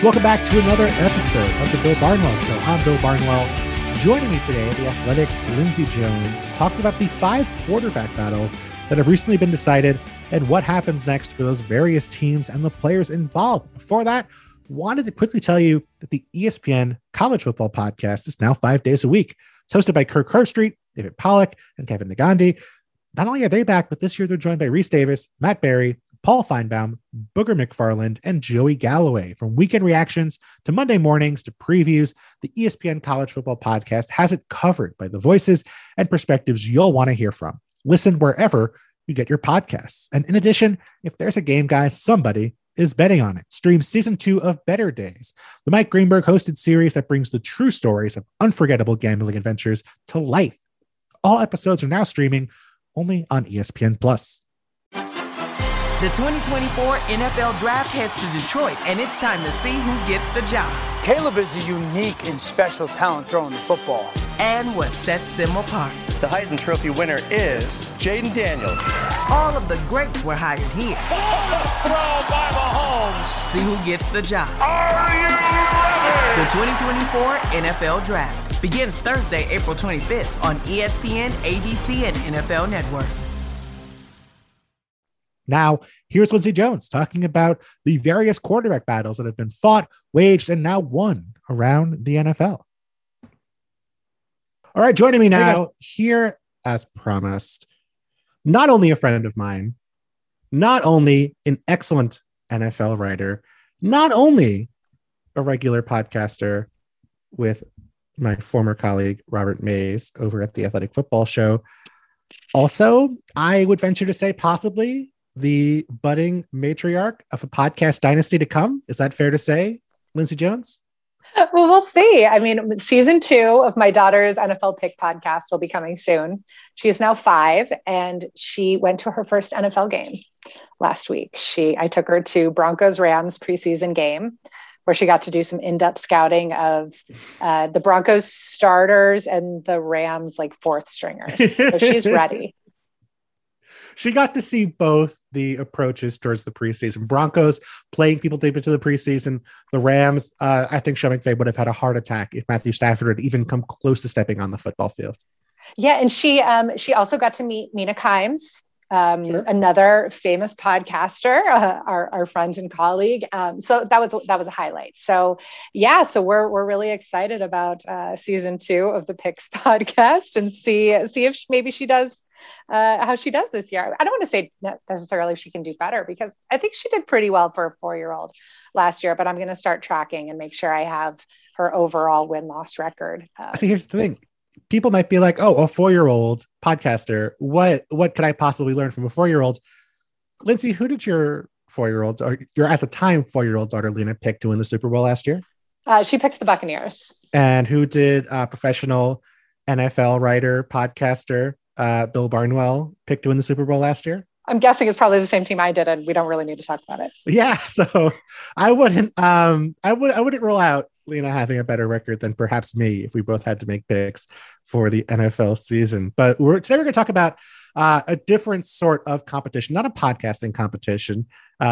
folks. Welcome back to another episode of the Bill Barnwell Show. I'm Bill Barnwell. Joining me today, the Athletic's Lindsey Jones talks about the 5 quarterback battles that have recently been decided and what happens next for those various teams and the players involved. Before that, wanted to quickly tell you that the ESPN College Football Podcast is now 5 days a week. It's hosted by Kirk Herbstreit, David Pollack, and Kevin Negandhi. Not only are they back, but this year they're joined by Reese Davis, Matt Berry, Paul Feinbaum, Booger McFarland, and Joey Galloway. From weekend reactions to Monday mornings to previews, the ESPN College Football Podcast has it covered by the voices and perspectives you'll want to hear from. Listen wherever you get your podcasts. And in addition, if there's a game, guys, somebody is betting on it. Stream season 2 of Better Days, the Mike Greenberg hosted series that brings the true stories of unforgettable gambling adventures to life. All episodes are now streaming only on ESPN+. The 2024 NFL Draft heads to Detroit, and it's time to see who gets the job. Caleb is a unique and special talent throwing the football. And what sets them apart. The Heisman Trophy winner is Jaden Daniels. All of the greats were hired here. Throw by Mahomes. See who gets the job. Are you ready? The 2024 NFL Draft begins Thursday, April 25th on ESPN, ABC, and NFL Network. Now, here's Lindsey Jones talking about the various quarterback battles that have been fought, waged, and now won around the NFL. All right, joining me now here, as promised, not only a friend of mine, not only an excellent NFL writer, not only a regular podcaster with my former colleague, Robert Mays, over at the Athletic Football Show. Also, I would venture to say possibly the budding matriarch of a podcast dynasty to come. Is that fair to say, Lindsey Jones? Well, we'll see. I mean, season 2 of my daughter's NFL Pick podcast will be coming soon. She is now 5, and she went to her first NFL game last week. I took her to Broncos-Rams preseason game, where she got to do some in-depth scouting of the Broncos starters and the Rams like 4th stringers. So she's ready. She got to see both the approaches towards the preseason. Broncos playing people deep into the preseason. The Rams, I think Sean McVay would have had a heart attack if Matthew Stafford had even come close to stepping on the football field. Yeah, and she also got to meet Mina Kimes, Sure. Another famous podcaster, our friend and colleague. So that was a highlight. So yeah, so we're really excited about season 2 of the Picks podcast and see if maybe she does how she does this year. I don't want to say necessarily she can do better, because I think she did pretty well for a 4-year-old last year, but I'm going to start tracking and make sure I have her overall win-loss record. See, here's the thing. People might be like, oh, a 4-year-old podcaster. What could I possibly learn from a 4-year-old? Lindsey, who did your 4-year-old, or your at the time 4-year-old daughter, Lena, pick to win the Super Bowl last year? She picked the Buccaneers. And who did professional NFL writer, podcaster, Bill Barnwell pick to win the Super Bowl last year? I'm guessing it's probably the same team I did, and we don't really need to talk about it. Yeah, so I wouldn't rule out Lena having a better record than perhaps me if we both had to make picks for the NFL season. But today we're going to talk about a different sort of competition, not a podcasting competition,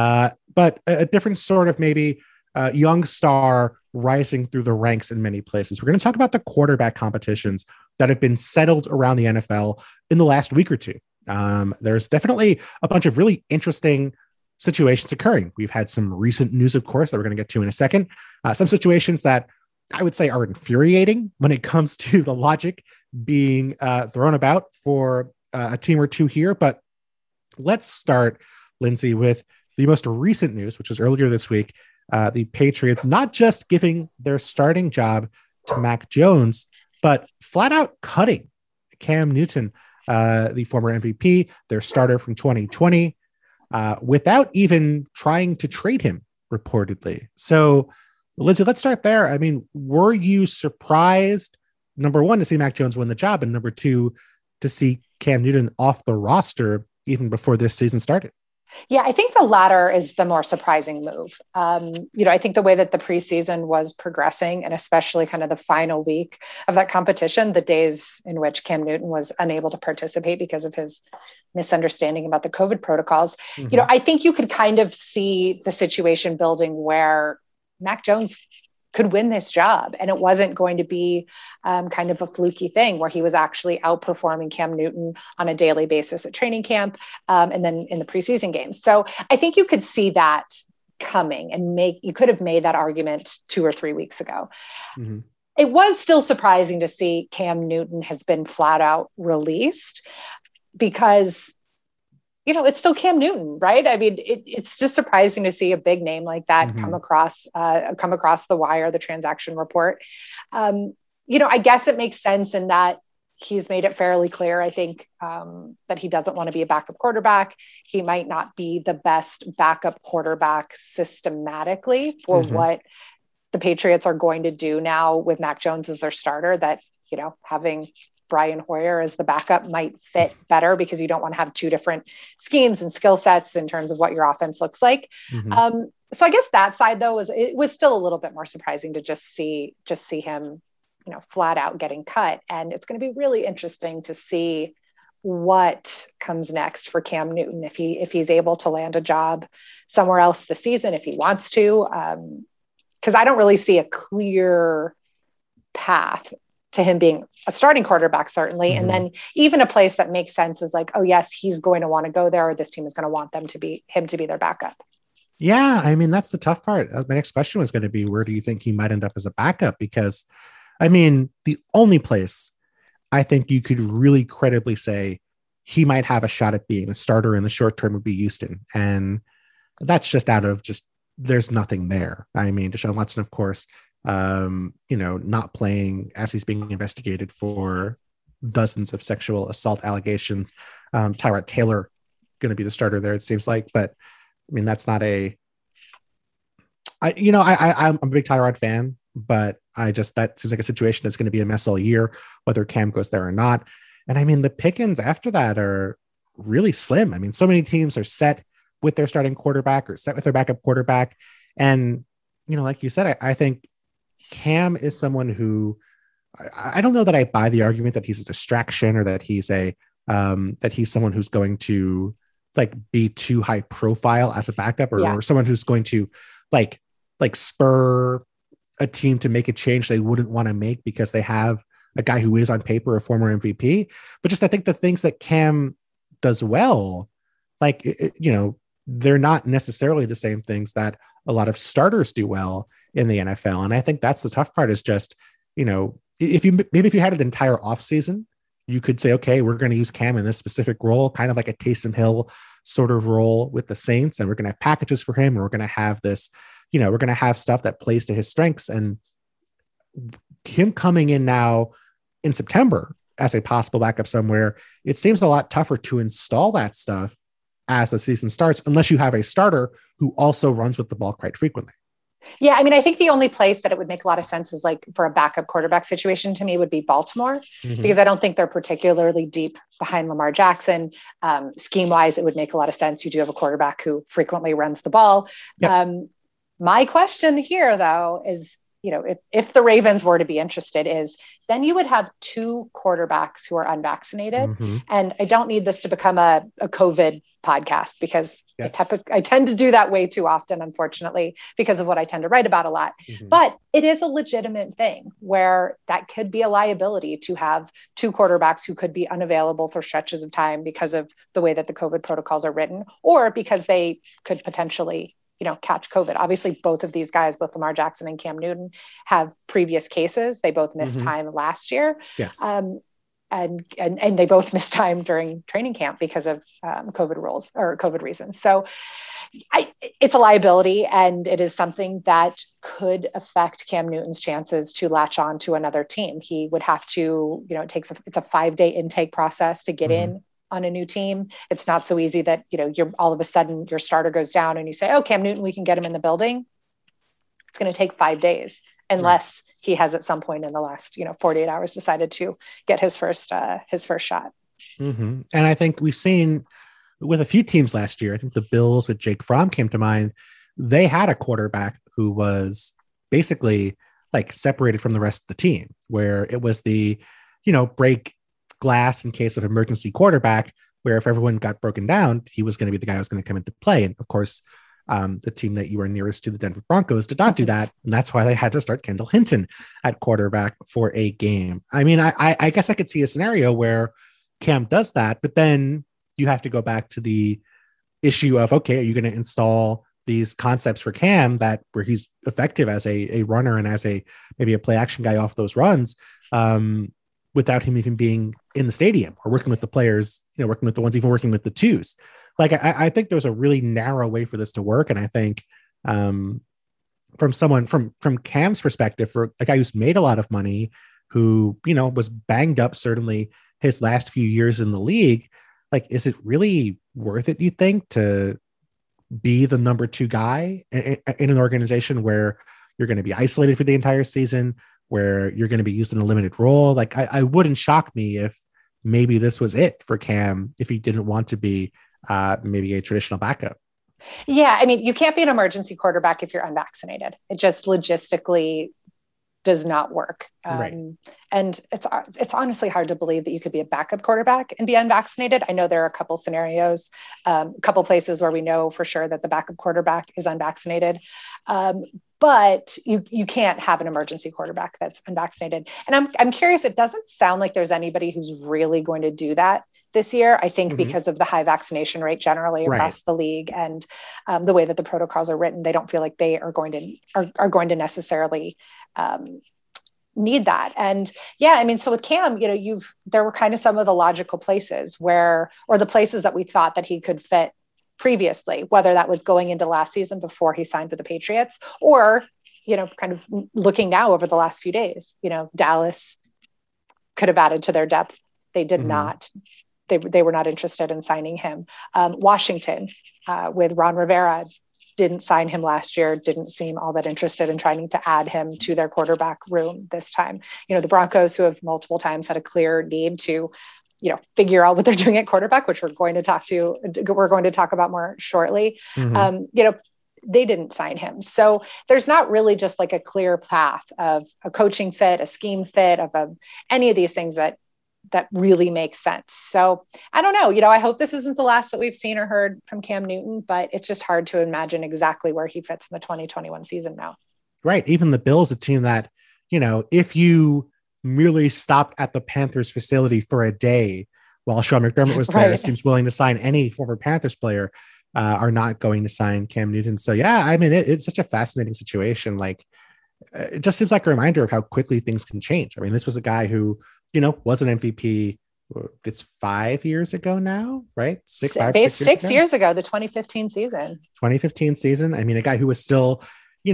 but a different sort of maybe young star rising through the ranks in many places. We're going to talk about the quarterback competitions that have been settled around the NFL in the last week or two. There's definitely a bunch of really interesting situations occurring. We've had some recent news, of course, that we're going to get to in a second. Some situations that I would say are infuriating when it comes to the logic being thrown about for a team or two here. But let's start, Lindsey, with the most recent news, which was earlier this week. The Patriots not just giving their starting job to Mac Jones, but flat out cutting Cam Newton, the former MVP, their starter from 2020, without even trying to trade him, reportedly. So, Lindsey, let's start there. I mean, were you surprised, number one, to see Mac Jones win the job, and number two, to see Cam Newton off the roster even before this season started? Yeah, I think the latter is the more surprising move. I think the way that the preseason was progressing, and especially kind of the final week of that competition, the days in which Cam Newton was unable to participate because of his misunderstanding about the COVID protocols, I think you could kind of see the situation building where Mac Jones could win this job. And it wasn't going to be kind of a fluky thing where he was actually outperforming Cam Newton on a daily basis at training camp and then in the preseason games. So I think you could see that coming and you could have made that argument 2 or 3 weeks ago. Mm-hmm. It was still surprising to see Cam Newton has been flat out released because, you know, it's still Cam Newton, right? I mean, it's just surprising to see a big name like that mm-hmm. come across the wire, the transaction report. You know, I guess it makes sense in that he's made it fairly clear, I think, that he doesn't want to be a backup quarterback. He might not be the best backup quarterback systematically for mm-hmm. what the Patriots are going to do now with Mac Jones as their starter, that, you know, having Brian Hoyer as the backup might fit better because you don't want to have 2 different schemes and skill sets in terms of what your offense looks like. Mm-hmm. So I guess that side though, it was still a little bit more surprising to just see him, you know, flat out getting cut. And it's going to be really interesting to see what comes next for Cam Newton, if he's able to land a job somewhere else this season, if he wants to, because I don't really see a clear path to him being a starting quarterback, certainly. Mm-hmm. And then even a place that makes sense is like, oh yes, he's going to want to go there, or this team is going to want him to be their backup. Yeah. I mean, that's the tough part. My next question was going to be, where do you think he might end up as a backup? Because I mean, the only place I think you could really credibly say he might have a shot at being a starter in the short term would be Houston. And that's just out of there's nothing there. I mean, Deshaun Watson, of course, you know, not playing as he's being investigated for dozens of sexual assault allegations. Tyrod Taylor going to be the starter there, it seems like, but I mean, that's not I'm a big Tyrod fan, but that seems like a situation that's going to be a mess all year, whether Cam goes there or not. And I mean, the pickings after that are really slim. I mean, so many teams are set with their starting quarterback or set with their backup quarterback. And, you know, like you said, I think Cam is someone who I don't know that I buy the argument that he's a distraction or that he's someone who's going to like be too high profile as a backup or someone who's going to like spur a team to make a change they wouldn't want to make because they have a guy who is on paper a former MVP. But just I think the things that Cam does well, like, you know, they're not necessarily the same things that a lot of starters do well in the NFL. And I think that's the tough part is just, you know, if you had an entire offseason, you could say, okay, we're going to use Cam in this specific role, kind of like a Taysom Hill sort of role with the Saints. And we're going to have packages for him. And we're going to have this, you know, we're going to have stuff that plays to his strengths. And him coming in now in September as a possible backup somewhere, it seems a lot tougher to install that stuff as the season starts, unless you have a starter who also runs with the ball quite frequently. Yeah. I mean, I think the only place that it would make a lot of sense is like for a backup quarterback situation to me would be Baltimore, mm-hmm. because I don't think they're particularly deep behind Lamar Jackson. Scheme wise, it would make a lot of sense. You do have a quarterback who frequently runs the ball. Yep. My question here though, is, you know, if the Ravens were to be interested is then you would have 2 quarterbacks who are unvaccinated. Mm-hmm. And I don't need this to become a COVID podcast because yes. I tend to do that way too often, unfortunately, because of what I tend to write about a lot. Mm-hmm. But it is a legitimate thing where that could be a liability to have 2 quarterbacks who could be unavailable for stretches of time because of the way that the COVID protocols are written, or because they could potentially, you know, catch COVID. Obviously, both of these guys, both Lamar Jackson and Cam Newton, have previous cases. They both missed mm-hmm. time last year. Yes. And they both missed time during training camp because of COVID rules or COVID reasons. So it's a liability, and it is something that could affect Cam Newton's chances to latch on to another team. He would have to, you know, it's a 5-day intake process to get mm-hmm. in on a new team. It's not so easy that, you know, you're all of a sudden your starter goes down and you say, oh, Cam Newton, we can get him in the building. It's going to take 5 days unless he has at some point in the last, you know, 48 hours decided to get his first shot. Mm-hmm. And I think we've seen with a few teams last year, I think the Bills with Jake Fromm came to mind. They had a quarterback who was basically like separated from the rest of the team, where it was the, you know, break glass in case of emergency quarterback, where if everyone got broken down, he was going to be the guy who was going to come into play. And of course, The team that you were nearest to, the Denver Broncos, did not do that. And that's why they had to start Kendall Hinton at quarterback for a game. I mean, I guess I could see a scenario where Cam does that, but then you have to go back to the issue of, okay, are you going to install these concepts for Cam where he's effective as a runner and as maybe a play action guy off those runs, without him even being in the stadium or working with the players, working with the ones, even working with the twos. Like, I think there's a really narrow way for this to work. And I think from Cam's perspective, for a guy who's made a lot of money, who, was banged up, certainly his last few years in the league, like, is it really worth it, you think, to be the number 2 guy in an organization where you're going to be isolated for the entire season, where you're going to be used in a limited role? Like, I wouldn't shock me if maybe this was it for Cam, if he didn't want to be maybe a traditional backup. Yeah. I mean, you can't be an emergency quarterback if you're unvaccinated. It just logistically does not work. Right. And it's honestly hard to believe that you could be a backup quarterback and be unvaccinated. I know there are a couple scenarios, a couple places where we know for sure that the backup quarterback is unvaccinated. But you can't have an emergency quarterback that's unvaccinated. And I'm curious, it doesn't sound like there's anybody who's really going to do that this year. I think because of the high vaccination rate generally across the league and the way that the protocols are written, they don't feel like they are going to necessarily need that. And yeah, I mean, so with Cam, there were kind of some of the logical places or the places that we thought that he could fit previously, whether that was going into last season before he signed with the Patriots, or, kind of looking now over the last few days. Dallas could have added to their depth. They did not. They were not interested in signing him. Washington with Ron Rivera didn't sign him last year, didn't seem all that interested in trying to add him to their quarterback room this time. The Broncos, who have multiple times had a clear need to figure out what they're doing at quarterback, which we're going to talk about more shortly. They didn't sign him. So there's not really just like a clear path of a coaching fit, a scheme fit, of any of these things that really makes sense. So I don't know, I hope this isn't the last that we've seen or heard from Cam Newton, but it's just hard to imagine exactly where he fits in the 2021 season now. Right. Even the Bills, a team that, if you merely stopped at the Panthers facility for a day while Sean McDermott was there, seems willing to sign any former Panthers player, are not going to sign Cam Newton. So yeah, I mean, it's such a fascinating situation. Like, it just seems like a reminder of how quickly things can change. I mean, this was a guy who, was an MVP. It's 5 years ago now, right? 6 years ago, the 2015 season. 2015 season. I mean, a guy who was still, an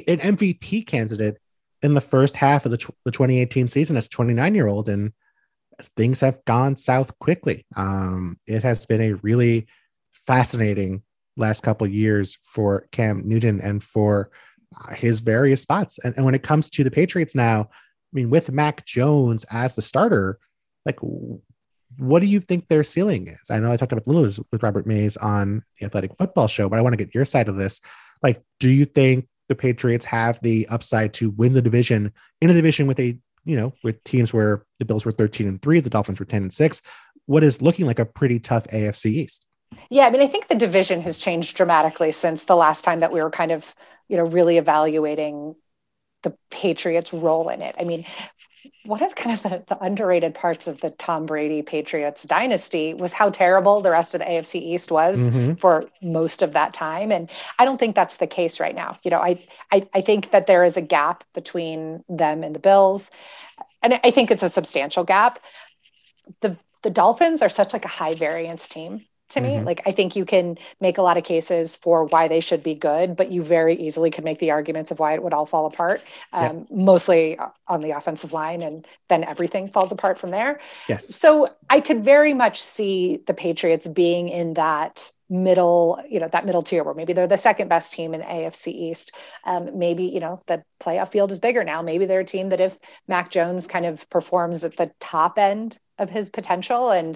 MVP candidate in the first half of the 2018 season as a 29-year-old, and things have gone south quickly. It has been a really fascinating last couple of years for Cam Newton and for his various spots. And when it comes to the Patriots now, I mean, with Mac Jones as the starter, like, what do you think their ceiling is? I know I talked about a little with Robert Mays on the Athletic Football Show, but I want to get your side of this. Like, do you think the Patriots have the upside to win the division in a division with with teams where the Bills were 13-3, the Dolphins were 10-6, what is looking like a pretty tough AFC East? Yeah. I mean, I think the division has changed dramatically since the last time that we were kind of, really evaluating the Patriots' role in it. I mean, one of kind of the underrated parts of the Tom Brady Patriots dynasty was how terrible the rest of the AFC East was for most of that time. And I don't think that's the case right now. I think that there is a gap between them and the Bills. And I think it's a substantial gap. The Dolphins are such like a high variance team to me. Like, I think you can make a lot of cases for why they should be good, but you very easily could make the arguments of why it would all fall apart, mostly on the offensive line, and then everything falls apart from there. Yes. So I could very much see the Patriots being in that middle tier where maybe they're the second best team in the AFC East. Maybe, the playoff field is bigger now. Maybe they're a team that if Mac Jones kind of performs at the top end of his potential and,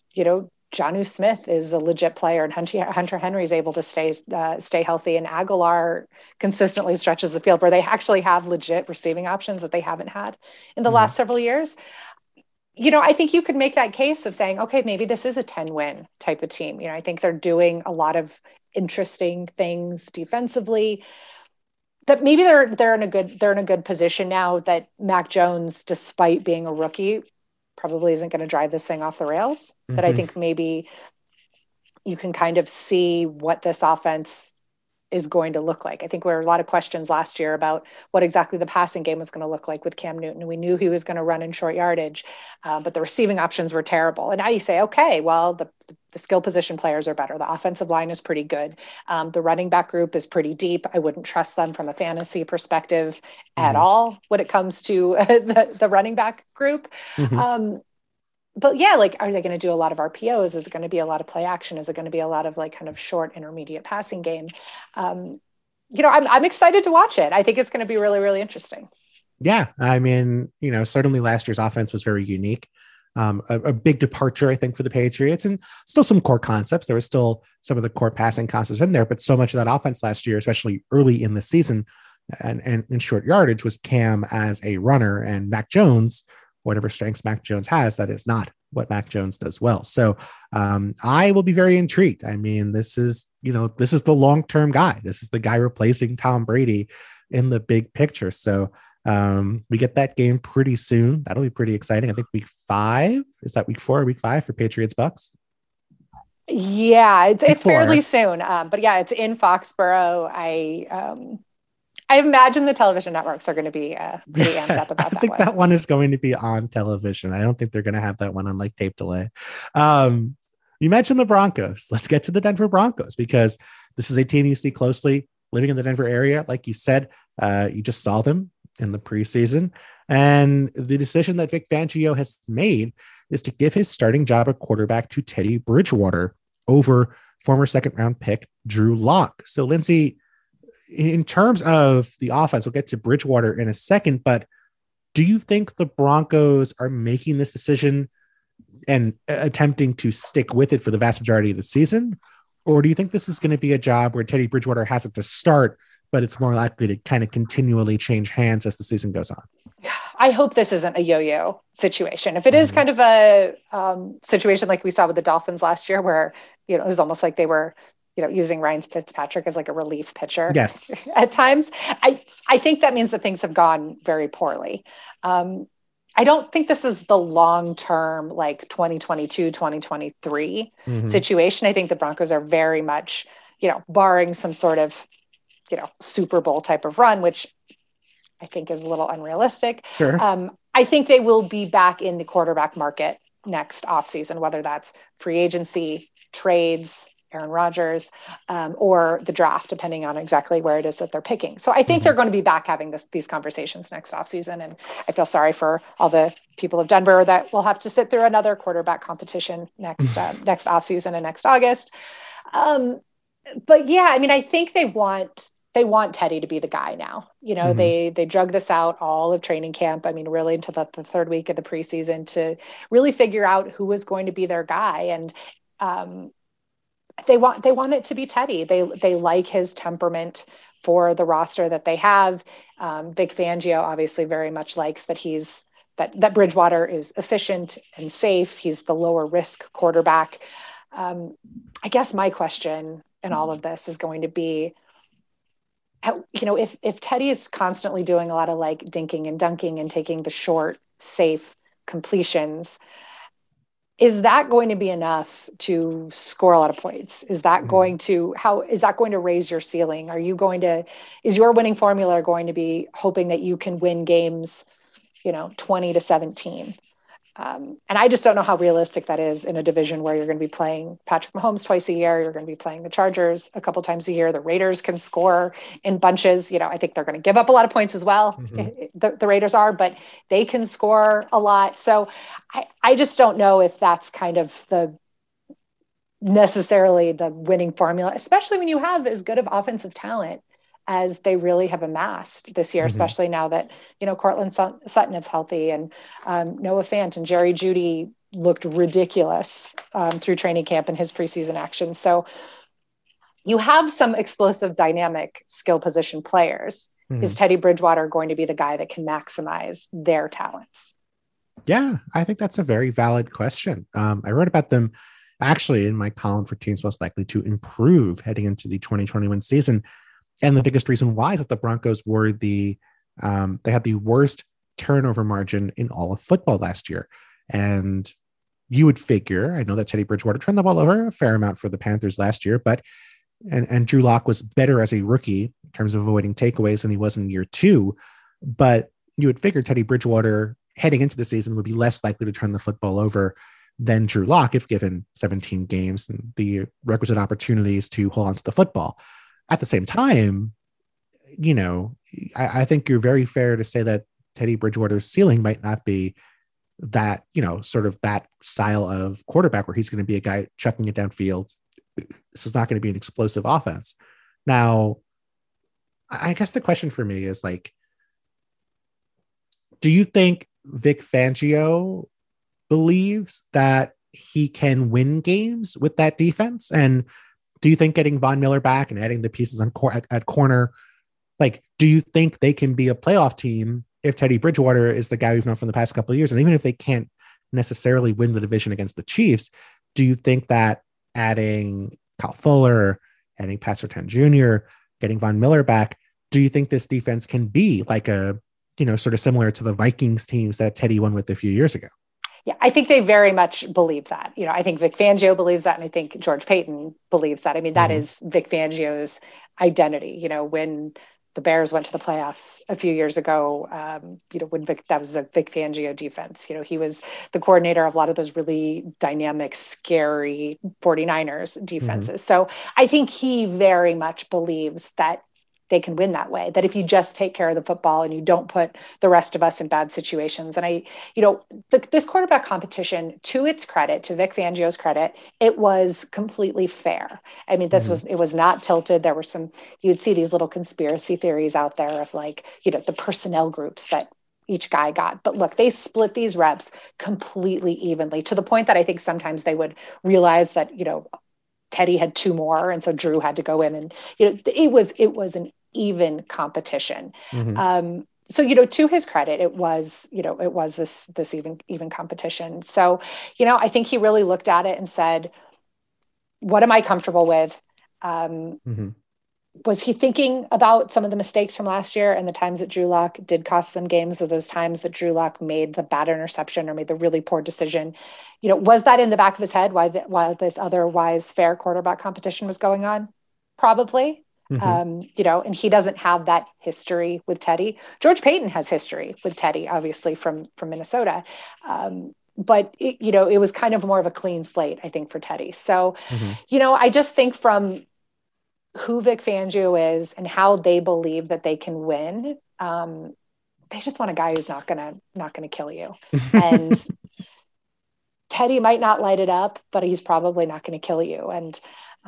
Jonnu Smith is a legit player and Hunter Henry is able to stay healthy, and Aguilar consistently stretches the field, where they actually have legit receiving options that they haven't had in the last several years. I think you could make that case of saying, okay, maybe this is a 10-win type of team. I think they're doing a lot of interesting things defensively. That maybe they're in a good position now that Mac Jones, despite being a rookie, probably isn't going to drive this thing off the rails. Mm-hmm. That I think maybe you can kind of see what this offense is going to look like. I think there were a lot of questions last year about what exactly the passing game was going to look like with Cam Newton. We knew he was going to run in short yardage, but the receiving options were terrible. And now you say, okay, well, the skill position players are better. The offensive line is pretty good. The running back group is pretty deep. I wouldn't trust them from a fantasy perspective at all when it comes to the running back group. But yeah, like, are they going to do a lot of RPOs? Is it going to be a lot of play action? Is it going to be a lot of like kind of short intermediate passing game? I'm excited to watch it. I think it's going to be really, really interesting. Yeah. I mean, certainly last year's offense was very unique. A big departure, I think, for the Patriots, and still some core concepts. There was still some of the core passing concepts in there, but so much of that offense last year, especially early in the season and in short yardage, was Cam as a runner, and Mac Jones, whatever strengths Mac Jones has, that is not what Mac Jones does well. So I will be very intrigued. I mean, this is the long-term guy. This is the guy replacing Tom Brady in the big picture. So we get that game pretty soon. That'll be pretty exciting. I think week 5, is that week 4 or week 5 for Patriots Bucks? Yeah, it's fairly soon. But yeah, it's in Foxborough. I imagine the television networks are going to be pretty amped up about that. I think that one is going to be on television. I don't think they're going to have that one on like tape delay. You mentioned the Broncos. Let's get to the Denver Broncos, because this is a team you see closely living in the Denver area. Like you said, you just saw them in the preseason. And the decision that Vic Fangio has made is to give his starting job at quarterback to Teddy Bridgewater over former second-round pick Drew Lock. So, Lindsay, in terms of the offense, we'll get to Bridgewater in a second, but do you think the Broncos are making this decision and attempting to stick with it for the vast majority of the season? Or do you think this is going to be a job where Teddy Bridgewater has it to start, but it's more likely to kind of continually change hands as the season goes on? I hope this isn't a yo-yo situation. If it is kind of a situation like we saw with the Dolphins last year, where, it was almost like they were, using Ryan Fitzpatrick as like a relief pitcher. Yes. At times, I think that means that things have gone very poorly. I don't think this is the long-term, like 2022, 2023 situation. I think the Broncos are very much, barring some sort of, Super Bowl type of run, which I think is a little unrealistic. Sure. I think they will be back in the quarterback market next offseason, whether that's free agency, trades, Aaron Rodgers, or the draft, depending on exactly where it is that they're picking. So I think they're going to be back having these conversations next offseason. And I feel sorry for all the people of Denver that will have to sit through another quarterback competition next offseason and next August. But yeah, I mean, I think they want Teddy to be the guy now. They drug this out all of training camp. I mean, really into the third week of the preseason to really figure out who was going to be their guy. And, they want it to be Teddy. They like his temperament for the roster that they have. Vic Fangio obviously very much likes that Bridgewater is efficient and safe. He's the lower risk quarterback. I guess my question in all of this is going to be, if Teddy is constantly doing a lot of like dinking and dunking and taking the short, safe completions, is that going to be enough to score a lot of points? Is that going to raise your ceiling? Is your winning formula going to be hoping that you can win games, 20-17? And I just don't know how realistic that is in a division where you're going to be playing Patrick Mahomes twice a year. You're going to be playing the Chargers a couple times a year. The Raiders can score in bunches. I think they're going to give up a lot of points as well. The Raiders are, but they can score a lot. So I just don't know if that's kind of necessarily the winning formula, especially when you have as good of offensive talent as they really have amassed this year, especially now that, Cortland Sutton is healthy, and Noah Fant and Jerry Jeudy looked ridiculous through training camp and his preseason action. So you have some explosive, dynamic skill position players. Is Teddy Bridgewater going to be the guy that can maximize their talents? Yeah, I think that's a very valid question. I wrote about them actually in my column for teams most likely to improve heading into the 2021 season. And the biggest reason why is that the Broncos were they had the worst turnover margin in all of football last year. And you would figure, I know that Teddy Bridgewater turned the ball over a fair amount for the Panthers last year, but and Drew Lock was better as a rookie in terms of avoiding takeaways than he was in year two. But you would figure Teddy Bridgewater heading into the season would be less likely to turn the football over than Drew Lock if given 17 games and the requisite opportunities to hold on to the football. At the same time, I think you're very fair to say that Teddy Bridgewater's ceiling might not be that, sort of that style of quarterback where he's going to be a guy chucking it downfield. This is not going to be an explosive offense. Now, I guess the question for me is like, do you think Vic Fangio believes that he can win games with that defense? And do you think getting Von Miller back and adding the pieces at corner, like, do you think they can be a playoff team if Teddy Bridgewater is the guy we've known from the past couple of years? And even if they can't necessarily win the division against the Chiefs, do you think that adding Kyle Fuller, adding Pat Surtain Jr., getting Von Miller back, do you think this defense can be like a, sort of similar to the Vikings teams that Teddy won with a few years ago? Yeah, I think they very much believe that. I think Vic Fangio believes that, and I think George Payton believes that. I mean, that is Vic Fangio's identity. When the Bears went to the playoffs a few years ago, that was a Vic Fangio defense. He was the coordinator of a lot of those really dynamic, scary 49ers defenses. So I think he very much believes that they can win that way, that if you just take care of the football and you don't put the rest of us in bad situations. And this quarterback competition, to its credit, to Vic Fangio's credit, it was completely fair. I mean, it was not tilted. There were you'd see these little conspiracy theories out there of like, the personnel groups that each guy got. But look, they split these reps completely evenly to the point that I think sometimes they would realize that, Teddy had two more. And so Drew had to go in and, it was an even competition. So, to his credit, it was this even competition. So, I think he really looked at it and said, what am I comfortable with? Was he thinking about some of the mistakes from last year and the times that Drew Lock did cost them games, or those times that Drew Lock made the bad interception or made the really poor decision? Was that in the back of his head while this otherwise fair quarterback competition was going on? Probably. And he doesn't have that history with Teddy. George Payton has history with Teddy, obviously from Minnesota. But it was kind of more of a clean slate, I think, for Teddy. So, I just think from who Vic Fangio is and how they believe that they can win, they just want a guy who's not gonna kill you. And Teddy might not light it up, but he's probably not going to kill you. And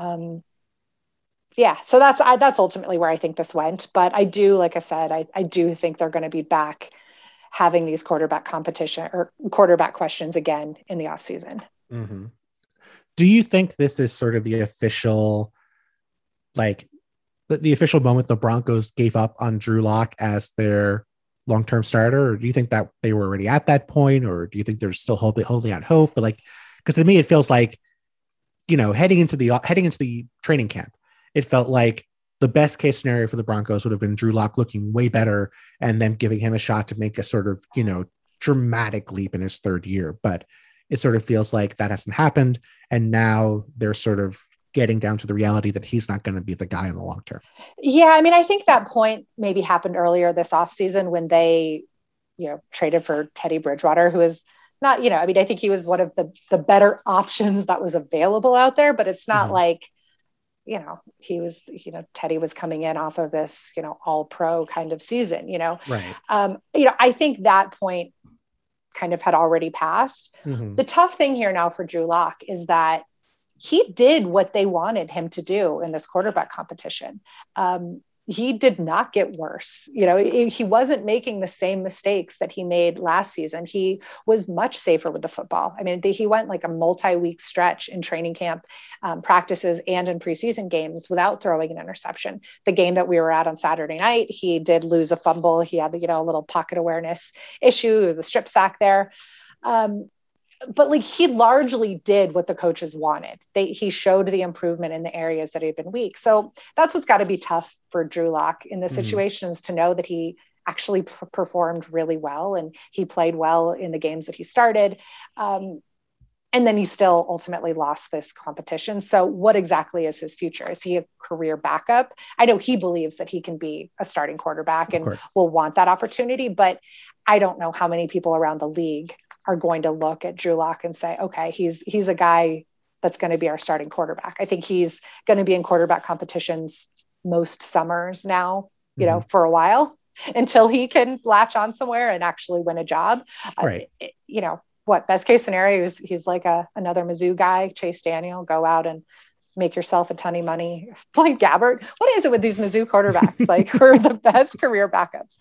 so that's ultimately where I think this went. But I do, like I said, I do think they're going to be back having these quarterback competition or quarterback questions again in the offseason. Do you think this is sort of the official, like the official moment the Broncos gave up on Drew Lock as their long-term starter? Or do you think that they were already at that point? Or do you think they're still holding out hope? But because to me, it feels like, heading into the training camp, it felt like the best case scenario for the Broncos would have been Drew Lock looking way better and then giving him a shot to make a sort of, dramatic leap in his third year. But it sort of feels like that hasn't happened. And now they're sort of getting down to the reality that he's not going to be the guy in the long term. Yeah. I mean, I think that point maybe happened earlier this offseason when they, traded for Teddy Bridgewater, who is not, I think he was one of the better options that was available out there, but it's not like, he was, Teddy was coming in off of this, all pro kind of season, Right. I think that point kind of had already passed. The tough thing here now for Drew Lock is that he did what they wanted him to do in this quarterback competition. He did not get worse. He wasn't making the same mistakes that he made last season. He was much safer with the football. I mean, he went like a multi-week stretch in training camp, practices, and in preseason games without throwing an interception. The game that we were at on Saturday night, he did lose a fumble. He had, a little pocket awareness issue, the strip sack there. But like he largely did what the coaches wanted. He showed the improvement in the areas that had been weak. So that's what's got to be tough for Drew Lock in this situation, is to know that he actually performed really well and he played well in the games that he started. And then he still ultimately lost this competition. So what exactly is his future? Is he a career backup? I know he believes that he can be a starting quarterback and will want that opportunity, but I don't know how many people around the league are going to look at Drew Lock and say, okay, he's a guy that's going to be our starting quarterback. I think he's going to be in quarterback competitions most summers now, you know, for a while, until he can latch on somewhere and actually win a job. Right. You know, what best case scenario is he's like another Mizzou guy, Chase Daniel, go out and make yourself a ton of money. Blaine Gabbert. What is it with these Mizzou quarterbacks? Like, who are the best career backups?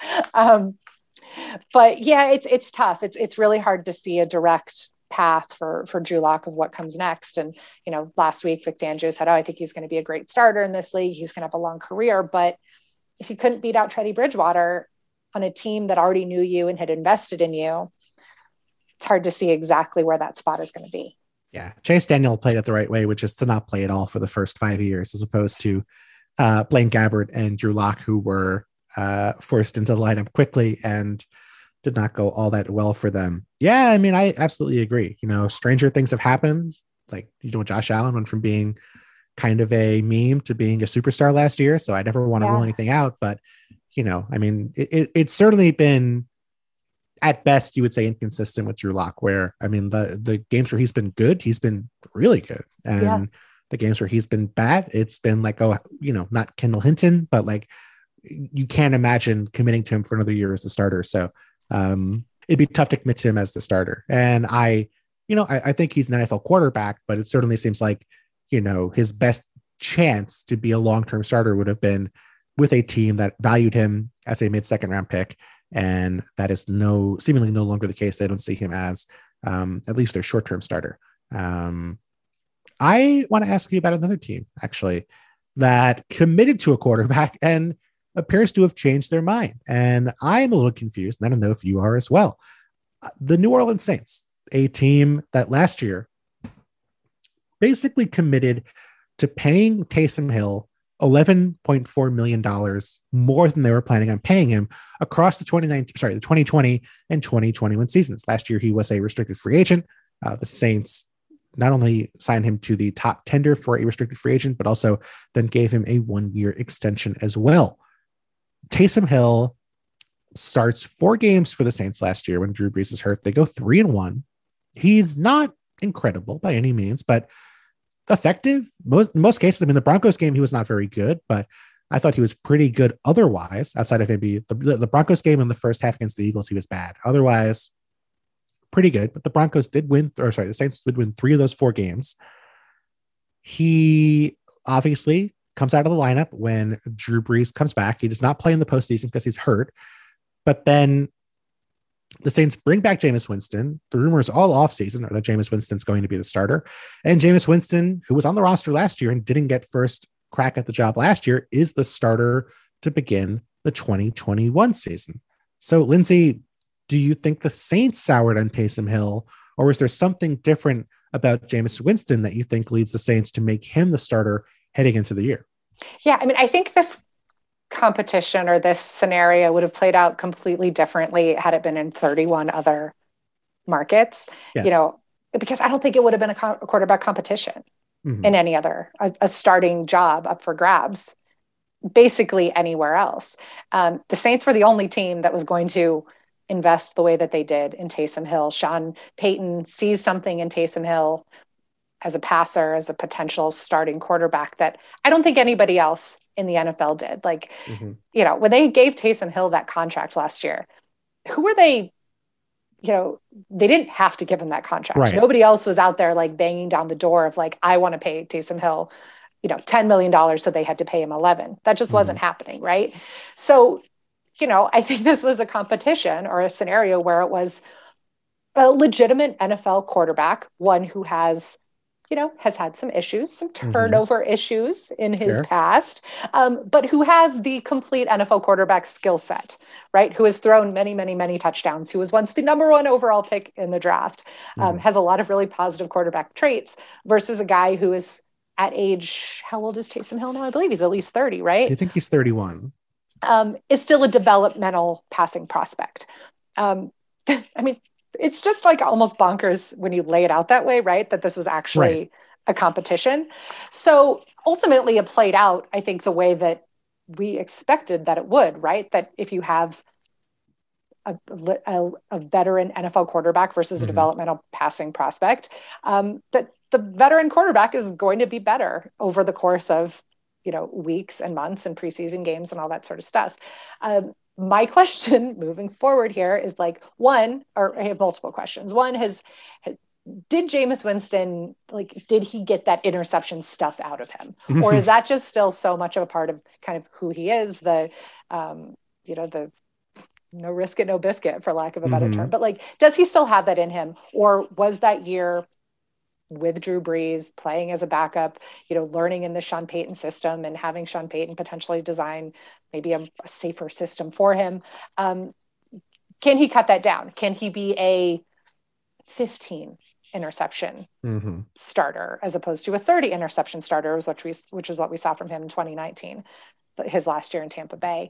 But yeah, it's tough. It's really hard to see a direct path for Drew Lock of what comes next. And, you know, last week Vic Fangio said, I think he's going to be a great starter in this league. He's going to have a long career. But if you couldn't beat out Teddy Bridgewater on a team that already knew you and had invested in you, it's hard to see exactly where that spot is going to be. Yeah. Chase Daniel played it the right way, which is to not play at all for the first 5 years, as opposed to Blaine Gabbert and Drew Lock, who were forced into the lineup quickly and did not go all that well for them. Yeah. I mean, I absolutely agree. You know, stranger things have happened. Like, you know, Josh Allen went from being kind of a meme to being a superstar last year. So I never want to rule anything out, but you know, I mean, it's certainly been, at best, you would say, inconsistent with Drew Lock, where, I mean, the games where he's been good, he's been really good. And the games where he's been bad, it's been like, oh, you know, not Kendall Hinton, but like, you can't imagine committing to him for another year as the starter. So it'd be tough to commit to him as the starter. And I think he's an NFL quarterback, but it certainly seems like, you know, his best chance to be a long-term starter would have been with a team that valued him as a mid-second round pick. And that is seemingly no longer the case. They don't see him as at least their short-term starter. I want to ask you about another team, actually, that committed to a quarterback and appears to have changed their mind. And I'm a little confused, and I don't know if you are as well. The New Orleans Saints, a team that last year basically committed to paying Taysom Hill $11.4 million more than they were planning on paying him across the 2020 and 2021 seasons. Last year, he was a restricted free agent. The Saints not only signed him to the top tender for a restricted free agent, but also then gave him a 1-year extension as well. Taysom Hill starts 4 games for the Saints last year when Drew Brees is hurt. They go 3-1. He's not incredible by any means, but effective. Most cases. I mean, the Broncos game, he was not very good, but I thought he was pretty good otherwise, outside of maybe the Broncos game in the first half against the Eagles. He was bad. Otherwise, pretty good. But the Saints did win 3 of those 4 games. He obviously comes out of the lineup when Drew Brees comes back. He does not play in the postseason because he's hurt. But then the Saints bring back Jameis Winston. The rumors all offseason are that Jameis Winston's going to be the starter. And Jameis Winston, who was on the roster last year and didn't get first crack at the job last year, is the starter to begin the 2021 season. So, Lindsay, do you think the Saints soured on Taysom Hill, or is there something different about Jameis Winston that you think leads the Saints to make him the starter heading into the year? Yeah, I mean, I think this competition or this scenario would have played out completely differently had it been in 31 other markets, you know, because I don't think it would have been a quarterback competition in any other, a starting job up for grabs, basically anywhere else. The Saints were the only team that was going to invest the way that they did in Taysom Hill. Sean Payton sees something in Taysom Hill as a passer, as a potential starting quarterback that I don't think anybody else in the NFL did. Like, you know, when they gave Taysom Hill that contract last year, who were they? You know, they didn't have to give him that contract. Right. Nobody else was out there like banging down the door of like, I want to pay Taysom Hill, you know, $10 million. So they had to pay him 11. That just wasn't happening. Right. So, you know, I think this was a competition or a scenario where it was a legitimate NFL quarterback, one who has has had some issues, some turnover issues in his Sure. past, but who has the complete NFL quarterback skill set, right? Who has thrown many, many, many touchdowns, who was once the number one overall pick in the draft, has a lot of really positive quarterback traits versus a guy who is at age, how old is Taysom Hill now? I believe he's at least 30, right? I think he's 31. Is still a developmental passing prospect. I mean, it's just like almost bonkers when you lay it out that way, right? That this was actually a competition. So ultimately it played out, I think, the way that we expected that it would, right? That if you have a veteran NFL quarterback versus a developmental passing prospect, that the veteran quarterback is going to be better over the course of, weeks and months and preseason games and all that sort of stuff. My question moving forward here is I have multiple questions. One did Jameis Winston, did he get that interception stuff out of him? Or is that just still so much of a part of kind of who he is, the no risk it, no biscuit, for lack of a better term. But does he still have that in him? Or was that year with Drew Brees playing as a backup, learning in the Sean Payton system and having Sean Payton potentially design maybe a safer system for him? Can he cut that down? Can he be a 15 interception starter as opposed to a 30 interception starter, which is what we saw from him in 2019, his last year in Tampa Bay?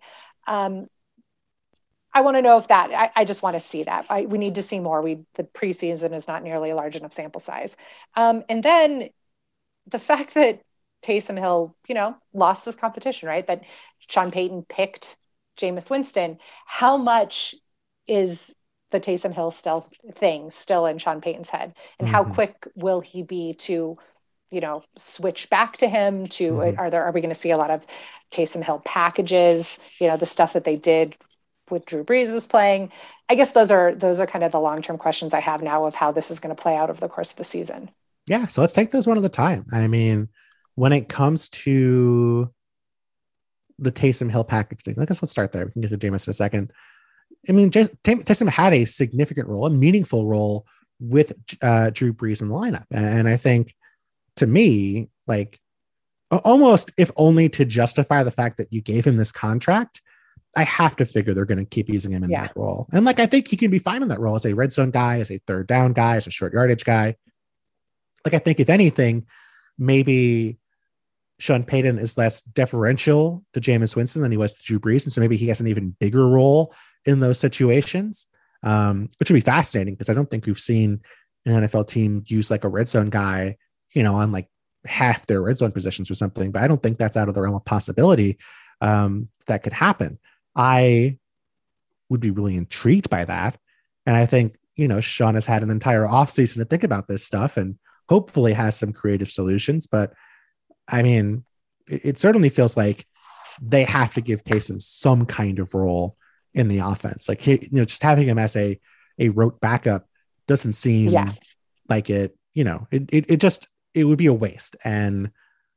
I want to know if that, I just want to see that. We need to see more. The preseason is not nearly a large enough sample size. And then the fact that Taysom Hill, lost this competition, right? That Sean Payton picked Jameis Winston. How much is the Taysom Hill thing still in Sean Payton's head? And how quick will he be to, switch back to him? Are we going to see a lot of Taysom Hill packages? The stuff that they did with Drew Brees was playing. I guess those are kind of the long-term questions I have now of how this is going to play out over the course of the season. Yeah. So let's take those one at a time. I mean, when it comes to the Taysom Hill package thing, I guess let's start there. We can get to Jameis in a second. I mean, Taysom had a significant role, a meaningful role with Drew Brees in the lineup. And I think, to me, almost if only to justify the fact that you gave him this contract, I have to figure they're going to keep using him in that role. And I think he can be fine in that role as a red zone guy, as a third down guy, as a short yardage guy. I think if anything, maybe Sean Payton is less deferential to Jameis Winston than he was to Drew Brees. And so maybe he has an even bigger role in those situations, which would be fascinating because I don't think we've seen an NFL team use a red zone guy, on half their red zone positions or something, but I don't think that's out of the realm of possibility that could happen. I would be really intrigued by that. And I think, Sean has had an entire offseason to think about this stuff and hopefully has some creative solutions. But I mean, it certainly feels like they have to give Taysom some kind of role in the offense. Just having him as a rote backup doesn't seem like it, it would be a waste. And,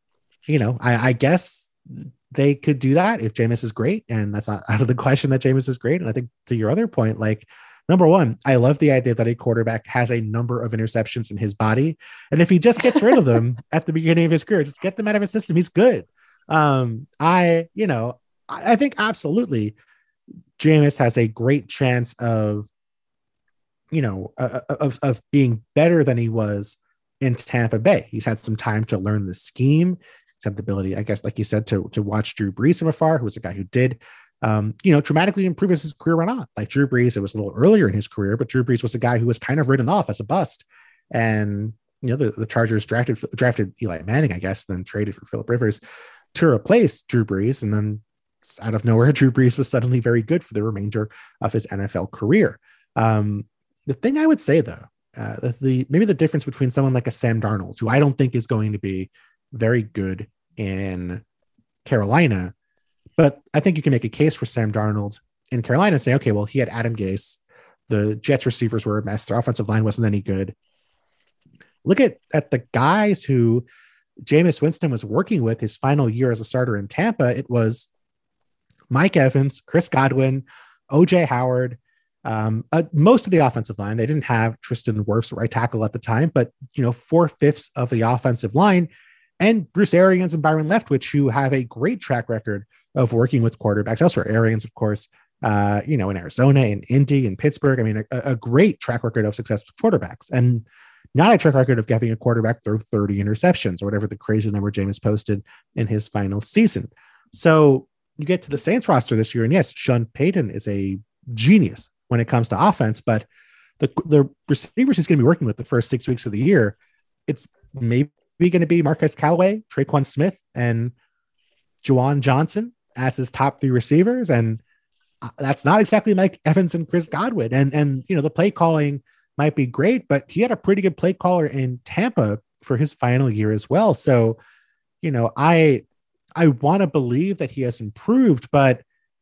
I guess they could do that if Jameis is great. And that's not out of the question that Jameis is great. And I think to your other point, number one, I love the idea that a quarterback has a number of interceptions in his body. And if he just gets rid of them at the beginning of his career, just get them out of his system, he's good. I think absolutely Jameis has a great chance of being better than he was in Tampa Bay. He's had some time to learn the scheme. He's had the ability, I guess, like you said, to watch Drew Brees from afar, who was a guy who did, dramatically improve as his career went on. Like Drew Brees, it was a little earlier in his career, but Drew Brees was a guy who was kind of written off as a bust. And, the Chargers drafted Eli Manning, I guess, then traded for Phillip Rivers to replace Drew Brees. And then out of nowhere, Drew Brees was suddenly very good for the remainder of his NFL career. The thing I would say, though, maybe the difference between someone like a Sam Darnold, who I don't think is going to be very good in Carolina, but I think you can make a case for Sam Darnold in Carolina and say, okay, well, he had Adam Gase. The Jets receivers were a mess. Their offensive line wasn't any good. Look at the guys who Jameis Winston was working with his final year as a starter in Tampa. It was Mike Evans, Chris Godwin, OJ Howard, Most of the offensive line, they didn't have Tristan Wirfs right tackle at the time, but 4/5 of the offensive line, and Bruce Arians and Byron Leftwich, who have a great track record of working with quarterbacks elsewhere. Arians, of course, in Arizona, in Indy, in Pittsburgh. I mean, a great track record of success with quarterbacks, and not a track record of having a quarterback throw 30 interceptions or whatever the crazy number Jameis posted in his final season. So you get to the Saints roster this year, and yes, Sean Payton is a genius when it comes to offense, but the receivers he's going to be working with the first 6 weeks of the year, it's maybe going to be Marquez Callaway, Traquan Smith, and Juwan Johnson as his top 3 receivers. And that's not exactly Mike Evans and Chris Godwin. And the play calling might be great, but he had a pretty good play caller in Tampa for his final year as well. So, I want to believe that he has improved, but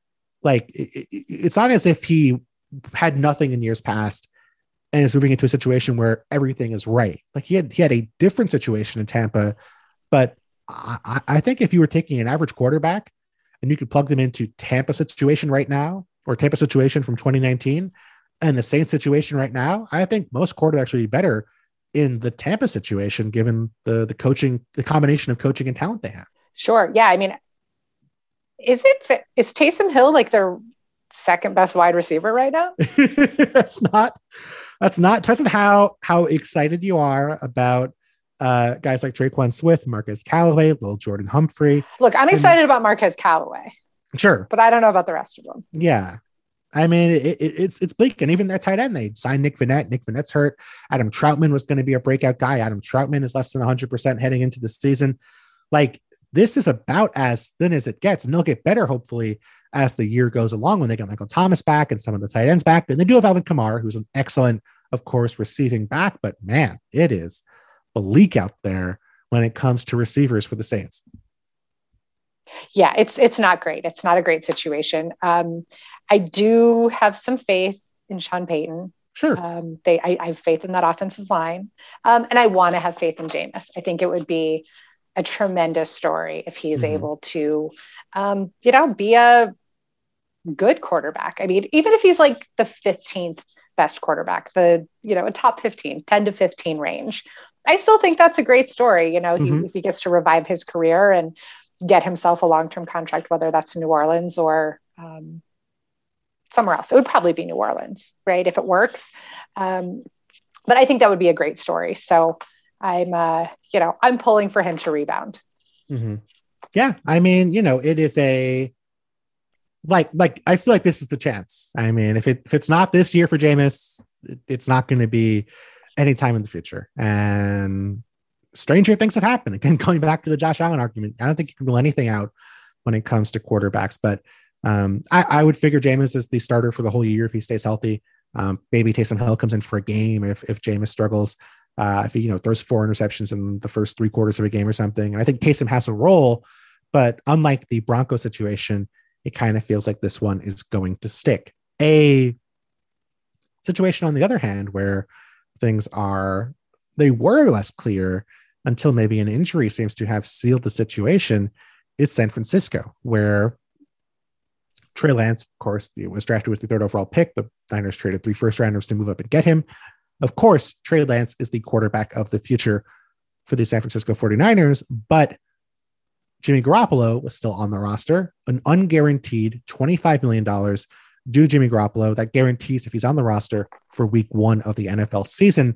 it's not as if he had nothing in years past and is moving into a situation where everything is right. Like he had a different situation in Tampa, but I think if you were taking an average quarterback and you could plug them into Tampa situation right now, or Tampa situation from 2019 and the Saints situation right now, I think most quarterbacks would be better in the Tampa situation, given the coaching, the combination of coaching and talent they have. Sure. Yeah. I mean, is Taysom Hill like their second best wide receiver right now? That's not depends on how excited you are about guys like Traquan Smith, Marquez Callaway, little Jordan Humphrey. Look, I'm excited about Marquez Callaway. Sure. But I don't know about the rest of them. Yeah. I mean, it's bleak. And even that tight end, they signed Nick Vannett. Nick Vannett's hurt. Adam Troutman was going to be a breakout guy. Adam Troutman is less than 100% heading into the season. Like, this is about as thin as it gets. And they'll get better, hopefully, as the year goes along when they get Michael Thomas back and some of the tight ends back. And they do have Alvin Kamara, who's an excellent, of course, receiving back. But man, it is bleak out there when it comes to receivers for the Saints. Yeah, it's not great. It's not a great situation. I do have some faith in Sean Payton. Sure. I have faith in that offensive line. And I want to have faith in Jameis. I think it would be a tremendous story if he's able to, be a good quarterback. I mean, even if he's like the 15th best quarterback, a top 15, 10 to 15 range, I still think that's a great story. If he gets to revive his career and get himself a long-term contract, whether that's New Orleans or somewhere else. It would probably be New Orleans, right? If it works. But I think that would be a great story. So I'm pulling for him to rebound. Mm-hmm. Yeah. I mean, it is a, I feel like this is the chance. I mean, if it's not this year for Jameis, it's not going to be any time in the future. And stranger things have happened. Again, going back to the Josh Allen argument, I don't think you can rule anything out when it comes to quarterbacks, but I would figure Jameis is the starter for the whole year if he stays healthy. Maybe Taysom Hill comes in for a game if Jameis struggles. If he throws 4 interceptions in the first 3 quarters of a game or something. And I think Taysom has a role, but unlike the Broncos situation, it kind of feels like this one is going to stick. A situation, on the other hand, where things they were less clear until maybe an injury seems to have sealed the situation, is San Francisco, where Trey Lance, of course, was drafted with the 3rd overall pick. The Niners traded 3 first-rounders to move up and get him. Of course, Trey Lance is the quarterback of the future for the San Francisco 49ers, but Jimmy Garoppolo was still on the roster, an unguaranteed $25 million due to Jimmy Garoppolo that guarantees if he's on the roster for week 1 of the NFL season.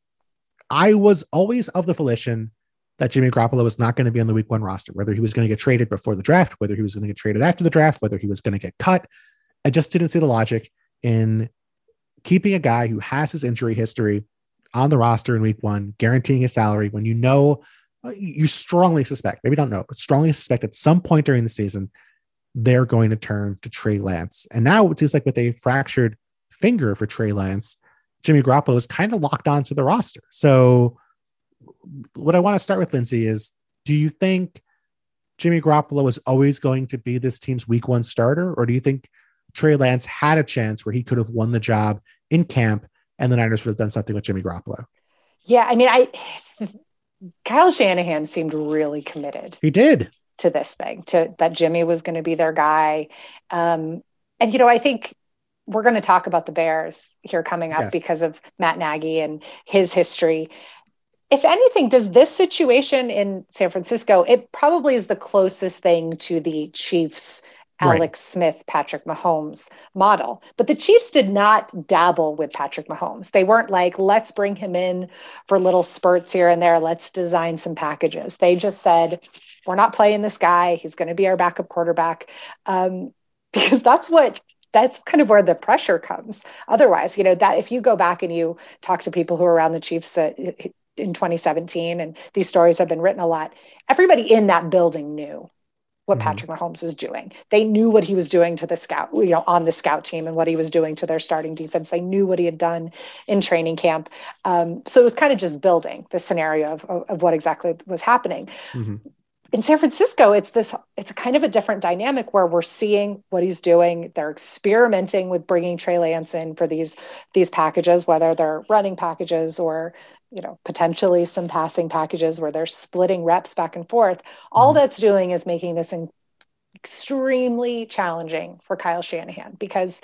I was always of the volition that Jimmy Garoppolo was not going to be on the week 1 roster, whether he was going to get traded before the draft, whether he was going to get traded after the draft, whether he was going to get cut. I just didn't see the logic in keeping a guy who has his injury history on the roster in week 1, guaranteeing his salary when you strongly suspect, maybe don't know, but strongly suspect at some point during the season, they're going to turn to Trey Lance. And now it seems like with a fractured finger for Trey Lance, Jimmy Garoppolo is kind of locked onto the roster. So what I want to start with, Lindsay, is do you think Jimmy Garoppolo was always going to be this team's week 1 starter? Or do you think Trey Lance had a chance where he could have won the job in camp and the Niners would have done something with Jimmy Garoppolo? Yeah, I mean, Kyle Shanahan seemed really committed. He did. To this thing, to that Jimmy was going to be their guy. And, I think we're going to talk about the Bears here coming up because of Matt Nagy and his history. If anything, does this situation in San Francisco, it probably is the closest thing to the Chiefs, Alex Smith, Patrick Mahomes model. But the Chiefs did not dabble with Patrick Mahomes. They weren't like, let's bring him in for little spurts here and there. Let's design some packages. They just said, we're not playing this guy. He's going to be our backup quarterback. Because that's kind of where the pressure comes. Otherwise, that if you go back and you talk to people who are around the Chiefs in 2017, and these stories have been written a lot, everybody in that building knew what Patrick Mahomes was doing. They knew what he was doing to the scout, on the scout team, and what he was doing to their starting defense. They knew what he had done in training camp. So it was kind of just building the scenario of what exactly was happening. In San Francisco, it's a kind of a different dynamic where we're seeing what he's doing. They're experimenting with bringing Trey Lance in for these packages, whether they're running packages or, potentially some passing packages where they're splitting reps back and forth. All that's doing is making this extremely challenging for Kyle Shanahan, because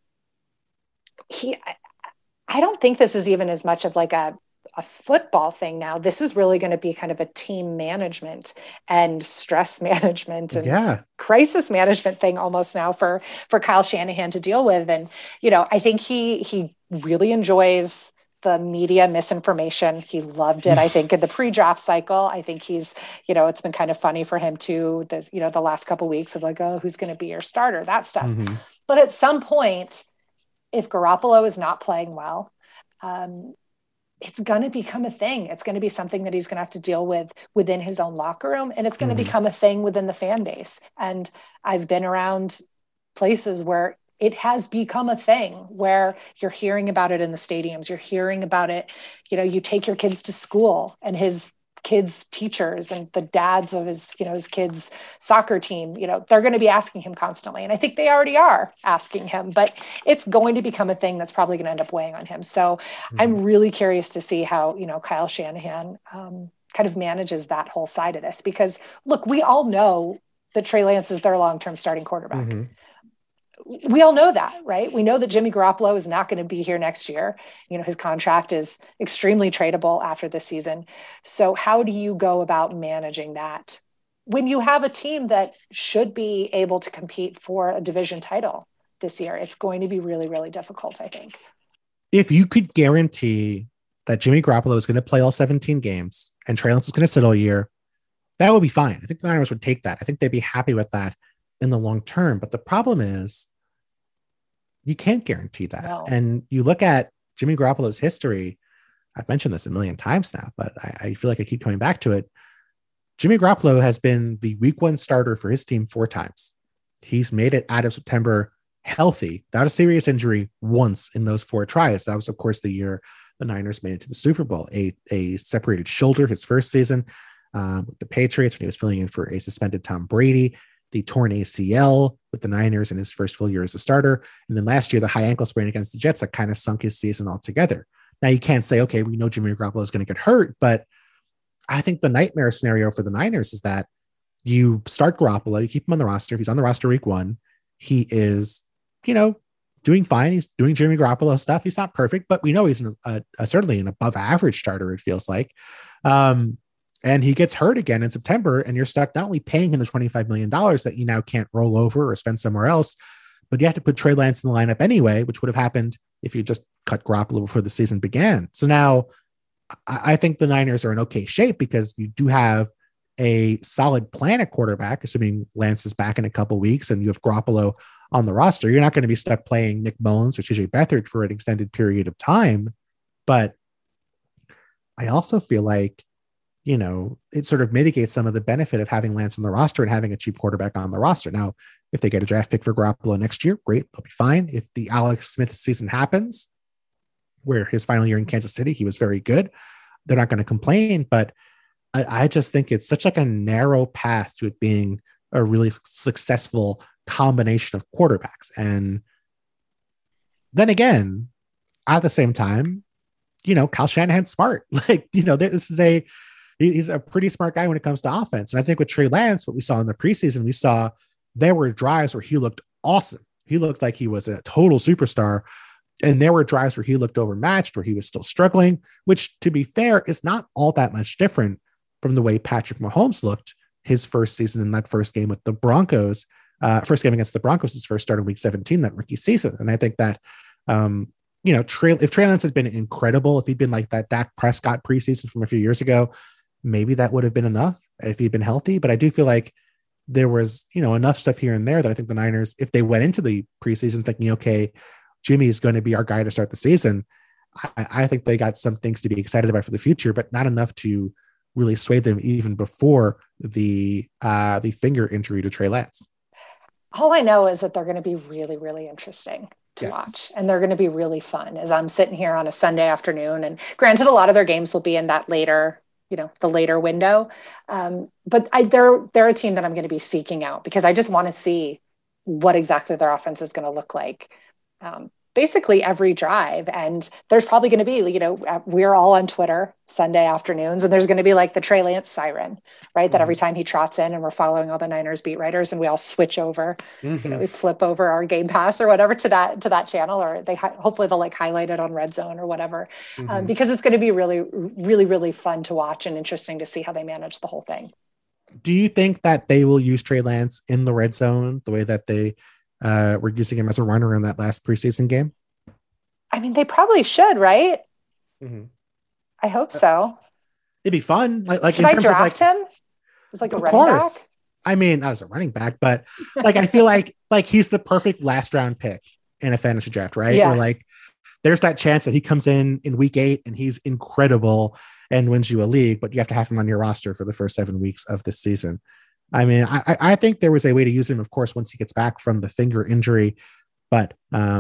I don't think this is even as much of like a football thing now. This is really going to be kind of a team management and stress management and crisis management thing almost now for Kyle Shanahan to deal with. And, I think he really enjoys the media misinformation. He loved it, I think, in the pre-draft cycle. I think he's, it's been kind of funny for him too, this, the last couple of weeks of like, oh, who's going to be your starter, that stuff. But at some point, if Garoppolo is not playing well, it's going to become a thing. It's going to be something that he's going to have to deal with within his own locker room. And it's going to become a thing within the fan base. And I've been around places where it has become a thing where you're hearing about it in the stadiums. You're hearing about it. You take your kids to school and his kids' teachers and the dads of his kids' soccer team, they're going to be asking him constantly. And I think they already are asking him, but it's going to become a thing that's probably going to end up weighing on him. So I'm really curious to see how, Kyle Shanahan kind of manages that whole side of this, because look, we all know that Trey Lance is their long-term starting quarterback. We all know that, right? We know that Jimmy Garoppolo is not going to be here next year. His contract is extremely tradable after this season. So how do you go about managing that when you have a team that should be able to compete for a division title this year? It's going to be really, really difficult, I think. If you could guarantee that Jimmy Garoppolo is going to play all 17 games and Trey Lance is going to sit all year, that would be fine. I think the Niners would take that. I think they'd be happy with that in the long term. But the problem is, you can't guarantee that. No. And you look at Jimmy Garoppolo's history. I've mentioned this a million times now, but I feel like I keep coming back to it. Jimmy Garoppolo has been the week 1 starter for his team 4 times. He's made it out of September healthy, without a serious injury, once in those 4 tries. That was, of course, the year the Niners made it to the Super Bowl. A separated shoulder his first season with the Patriots when he was filling in for a suspended Tom Brady. The torn ACL with the Niners in his first full year as a starter. And then last year, the high ankle sprain against the Jets that kind of sunk his season altogether. Now you can't say, okay, we know Jimmy Garoppolo is going to get hurt, but I think the nightmare scenario for the Niners is that you start Garoppolo, you keep him on the roster. He's on the roster week 1. He is, doing fine. He's doing Jimmy Garoppolo stuff. He's not perfect, but we know he's certainly an above average starter, it feels like. And he gets hurt again in September, and you're stuck not only paying him the $25 million that you now can't roll over or spend somewhere else, but you have to put Trey Lance in the lineup anyway, which would have happened if you just cut Garoppolo before the season began. So now I think the Niners are in okay shape because you do have a solid plan at quarterback, assuming Lance is back in a couple weeks and you have Garoppolo on the roster. You're not going to be stuck playing Nick Mullins or TJ Beathard for an extended period of time. But I also feel like, it sort of mitigates some of the benefit of having Lance on the roster and having a cheap quarterback on the roster. Now, if they get a draft pick for Garoppolo next year, great, they'll be fine. If the Alex Smith season happens, where his final year in Kansas City, he was very good, they're not going to complain. But I just think it's such like a narrow path to it being a really successful combination of quarterbacks. And then again, at the same time, Kyle Shanahan's smart. He's a pretty smart guy when it comes to offense. And I think with Trey Lance, what we saw in the preseason, we saw there were drives where he looked awesome. He looked like he was a total superstar. And there were drives where he looked overmatched, where he was still struggling, which, to be fair, is not all that much different from the way Patrick Mahomes looked his first season in that first game with the Broncos, first game against the Broncos, his first start in week 17, that rookie season. And I think that, if Trey Lance had been incredible, if he'd been like that Dak Prescott preseason from a few years ago, maybe that would have been enough if he'd been healthy. But I do feel like there was, enough stuff here and there that I think the Niners, if they went into the preseason thinking, okay, Jimmy is going to be our guy to start the season, I think they got some things to be excited about for the future, but not enough to really sway them even before the finger injury to Trey Lance. All I know is that they're going to be really, really interesting to watch, and they're going to be really fun as I'm sitting here on a Sunday afternoon. And granted, a lot of their games will be in that later, the later window. But they're a team that I'm going to be seeking out because I just want to see what exactly their offense is going to look like. Basically every drive. And there's probably going to be, we're all on Twitter Sunday afternoons, and there's going to be like the Trey Lance siren, right? That every time he trots in, and we're following all the Niners beat writers, and we all switch over, we flip over our Game Pass or whatever to that channel, or hopefully they'll like highlight it on Red Zone or whatever, because it's going to be really, really, really fun to watch and interesting to see how they manage the whole thing. Do you think that they will use Trey Lance in the red zone the way that they we're using him as a runner in that last preseason game? I mean, they probably should, right? I hope so. It'd be fun. Like should in terms I draft of him? It's like a running back. I mean, not as a running back, but like I feel like he's the perfect last round pick in a fantasy draft, right? Yeah. Where like there's that chance that he comes in week 8 and he's incredible and wins you a league, but you have to have him on your roster for the first 7 weeks of this season. I mean, I think there was a way to use him, of course, once he gets back from the finger injury, but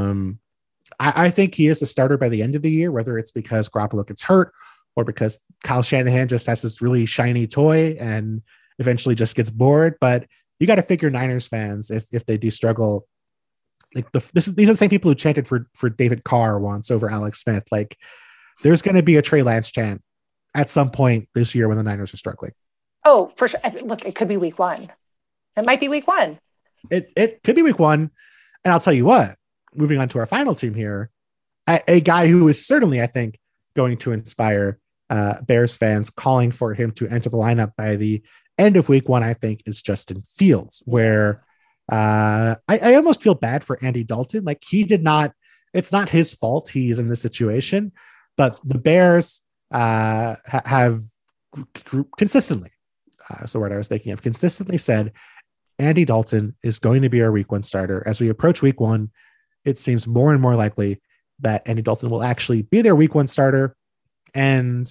I think he is a starter by the end of the year, whether it's because Garoppolo gets hurt or because Kyle Shanahan just has this really shiny toy and eventually just gets bored. But you got to figure Niners fans, if they do struggle, like these are the same people who chanted for David Carr once over Alex Smith. Like there's going to be a Trey Lance chant at some point this year when the Niners are struggling. Oh, for sure. Look, it could be week 1. It might be week 1. It could be week 1. And I'll tell you what, moving on to our final team here, a guy who is certainly, I think, going to inspire Bears fans calling for him to enter the lineup by the end of week 1, I think, is Justin Fields, where I almost feel bad for Andy Dalton. Like it's not his fault he's in this situation, but the Bears have consistently, that's the word I was thinking of, consistently said Andy Dalton is going to be our week 1 starter. As we approach week 1, it seems more and more likely that Andy Dalton will actually be their week 1 starter. And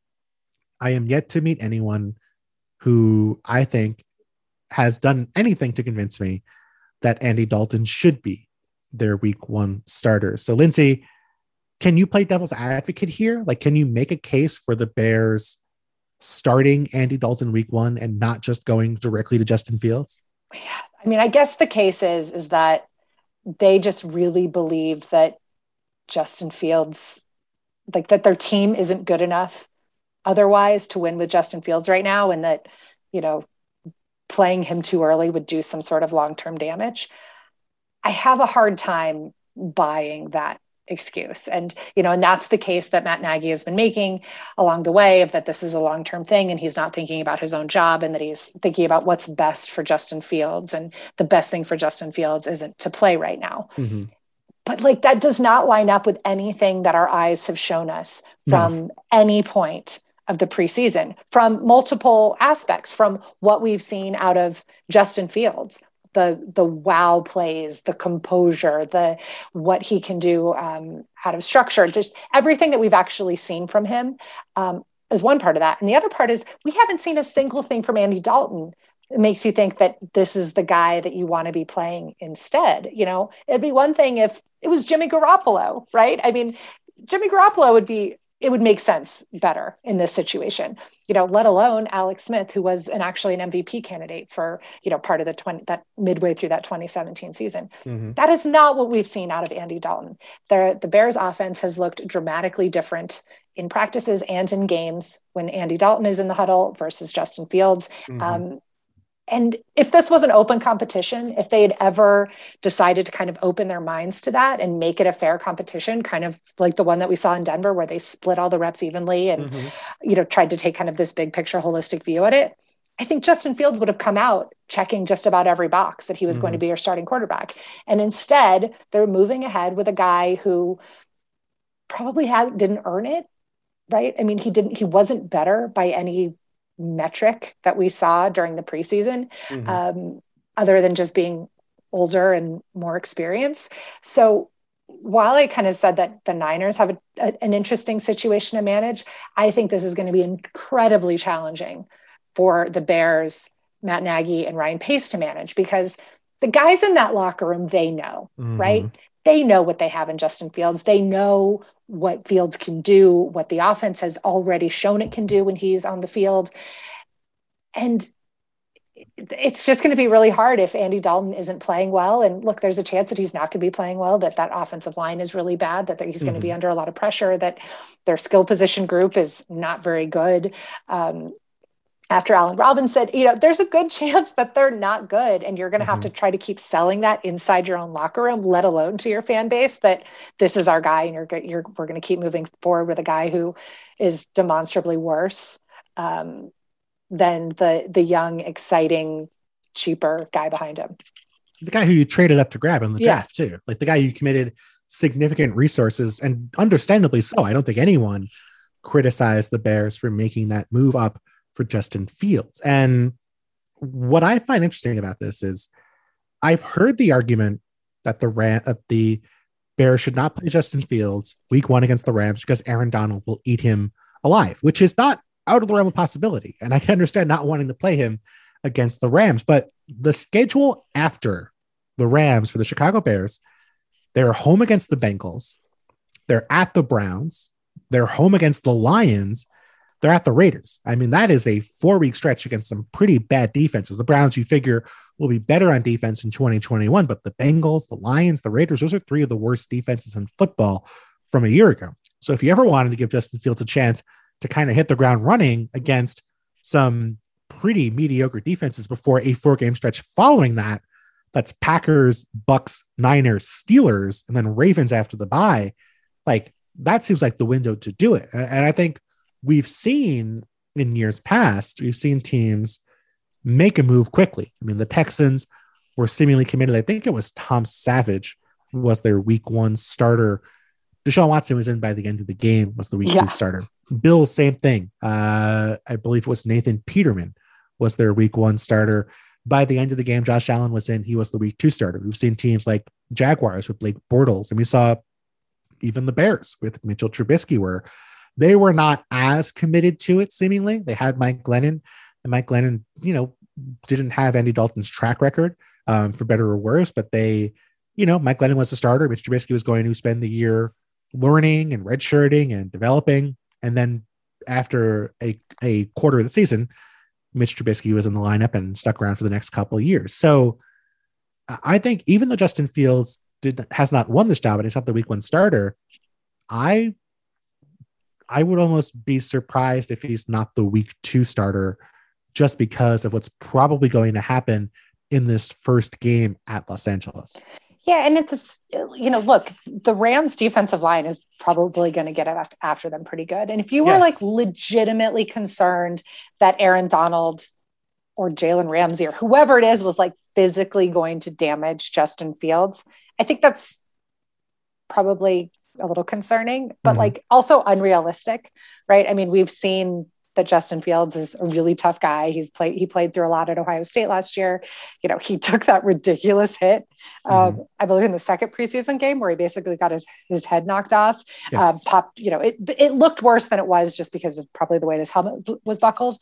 I am yet to meet anyone who I think has done anything to convince me that Andy Dalton should be their week 1 starter. So Lindsay, can you play devil's advocate here? Like, can you make a case for the Bears starting Andy Dalton week 1 and not just going directly to Justin Fields? Yeah. I mean, I guess the case is that they just really believe that Justin Fields, like that their team isn't good enough otherwise to win with Justin Fields right now. And that, playing him too early would do some sort of long-term damage. I have a hard time buying that excuse. And that's the case that Matt Nagy has been making along the way, of that this is a long-term thing and he's not thinking about his own job, and that he's thinking about what's best for Justin Fields, and the best thing for Justin Fields isn't to play right now. But like, that does not line up with anything that our eyes have shown us from any point of the preseason, from multiple aspects, from what we've seen out of Justin Fields, the wow plays, the composure, what he can do out of structure, just everything that we've actually seen from him is one part of that. And the other part is we haven't seen a single thing from Andy Dalton. It makes you think that this is the guy that you want to be playing instead. It'd be one thing if it was Jimmy Garoppolo, right? I mean, Jimmy Garoppolo it would make sense better in this situation, let alone Alex Smith, who was actually an MVP candidate for, part of that midway through that 2017 season. That is not what we've seen out of Andy Dalton. The Bears offense has looked dramatically different in practices and in games when Andy Dalton is in the huddle versus Justin Fields. And if this was an open competition, if they had ever decided to kind of open their minds to that and make it a fair competition, kind of like the one that we saw in Denver, where they split all the reps evenly and, tried to take kind of this big picture, holistic view at it, I think Justin Fields would have come out checking just about every box that he was going to be your starting quarterback. And instead, they're moving ahead with a guy who probably didn't earn it, right? I mean, he wasn't better by any metric that we saw during the preseason, other than just being older and more experienced. So while I kind of said that the Niners have an interesting situation to manage, I think this is going to be incredibly challenging for the Bears, Matt Nagy and Ryan Pace to manage, because the guys in that locker room, they know, right? They know what they have in Justin Fields. They know what Fields can do, what the offense has already shown it can do when he's on the field. And it's just going to be really hard if Andy Dalton isn't playing well. And look, there's a chance that he's not going to be playing well, that offensive line is really bad, that he's going to be under a lot of pressure, that their skill position group is not very good. After Allen Robinson, there's a good chance that they're not good. And you're going to have to try to keep selling that inside your own locker room, let alone to your fan base, that this is our guy and we're going to keep moving forward with a guy who is demonstrably worse than the young, exciting, cheaper guy behind him. The guy who you traded up to grab in the draft too. Like the guy you committed significant resources, and understandably so. I don't think anyone criticized the Bears for making that move up for Justin Fields. And what I find interesting about this is I've heard the argument that the Bears should not play Justin Fields week 1 against the Rams because Aaron Donald will eat him alive, which is not out of the realm of possibility. And I can understand not wanting to play him against the Rams, but the schedule after the Rams for the Chicago Bears, they're home against the Bengals, they're at the Browns, they're home against the Lions, they're at the Raiders. I mean, that is a 4-week stretch against some pretty bad defenses. The Browns, you figure, will be better on defense in 2021, but the Bengals, the Lions, the Raiders, those are 3 of the worst defenses in football from a year ago. So if you ever wanted to give Justin Fields a chance to kind of hit the ground running against some pretty mediocre defenses before a 4-game stretch following that, that's Packers, Bucks, Niners, Steelers, and then Ravens after the bye, like that seems like the window to do it. And I think we've seen in years past, we've seen teams make a move quickly. I mean, the Texans were seemingly committed. I think it was Tom Savage who was their week 1 starter. Deshaun Watson was in by the end of the game, was the week 2 starter. Bills, same thing. I believe it was Nathan Peterman was their week 1 starter. By the end of the game, Josh Allen was in. He was the week 2 starter. We've seen teams like Jaguars with Blake Bortles, and we saw even the Bears with Mitchell Trubisky, where they were not as committed to it, seemingly. They had Mike Glennon, and Mike Glennon, didn't have Andy Dalton's track record, for better or worse, but Mike Glennon was the starter. Mitch Trubisky was going to spend the year learning and redshirting and developing. And then after a quarter of the season, Mitch Trubisky was in the lineup and stuck around for the next couple of years. So I think even though Justin Fields has not won this job and he's not the week 1 starter, I would almost be surprised if he's not the week 2 starter, just because of what's probably going to happen in this first game at Los Angeles. Yeah. And it's, look, the Rams defensive line is probably going to get after them pretty good. And if you were legitimately concerned that Aaron Donald or Jalen Ramsey or whoever it is was physically going to damage Justin Fields, I think that's probably a little concerning, but also unrealistic, right? I mean, we've seen that Justin Fields is a really tough guy. He played through a lot at Ohio State last year. He took that ridiculous hit, I believe in the second preseason game where he basically got his head knocked off, popped, it looked worse than it was just because of probably the way this helmet was buckled.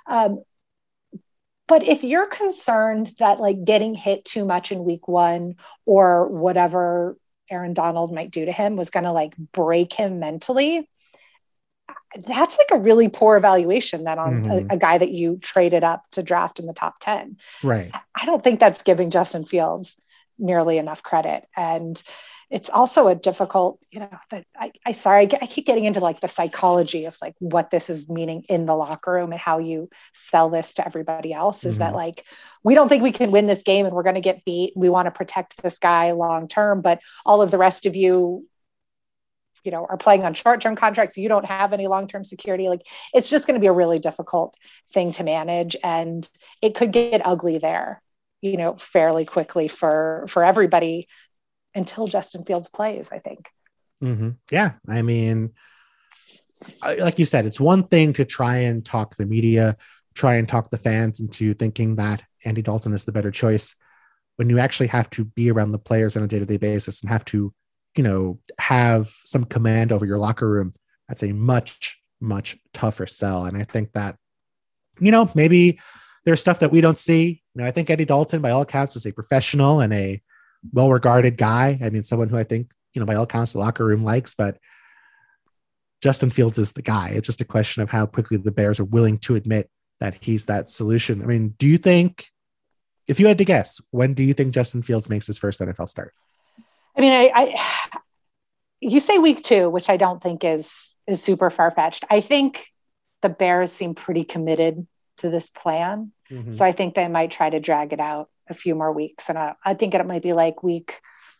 But if you're concerned that getting hit too much in week 1 or whatever Aaron Donald might do to him was going to break him mentally, that's a really poor evaluation then on a guy that you traded up to draft in the top 10. Right. I don't think that's giving Justin Fields nearly enough credit. And it's also a difficult, that I keep getting into like the psychology of like what this is meaning in the locker room and how you sell this to everybody else is that like, we don't think we can win this game and we're going to get beat. We want to protect this guy long-term, but all of the rest of you, are playing on short-term contracts. You don't have any long-term security. Like it's just going to be a really difficult thing to manage. And it could get ugly there, fairly quickly for everybody until Justin Fields plays, I think. Mm-hmm. Yeah. I mean, like you said, it's one thing to try and talk the media, try and talk the fans into thinking that Andy Dalton is the better choice when you actually have to be around the players on a day-to-day basis and have to, have some command over your locker room. That's a much, much tougher sell. And I think that, maybe there's stuff that we don't see. I think Andy Dalton, by all accounts, is a professional and a well-regarded guy. I mean, someone who I think, by all accounts, the locker room likes, but Justin Fields is the guy. It's just a question of how quickly the Bears are willing to admit that he's that solution. I mean, do you think, if you had to guess, when do you think Justin Fields makes his first NFL start? I mean, you say week 2, which I don't think is super far-fetched. I think the Bears seem pretty committed to this plan. Mm-hmm. So I think they might try to drag it out a few more weeks. And I think it might be like week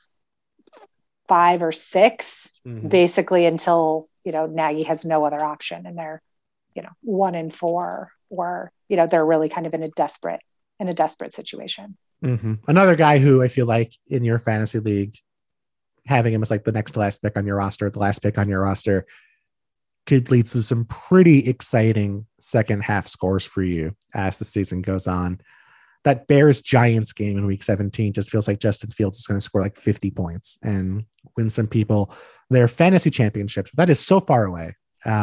5 or 6, basically until, Nagy has no other option and they're, 1-4 or, they're really kind of in a desperate situation. Mm-hmm. Another guy who I feel like in your fantasy league, having him as like the next to last pick on your roster, the last pick on your roster, could lead to some pretty exciting second half scores for you as the season goes on. That Bears Giants game in week 17 just feels like Justin Fields is going to score like 50 points and win some people their fantasy championships. That is so far away.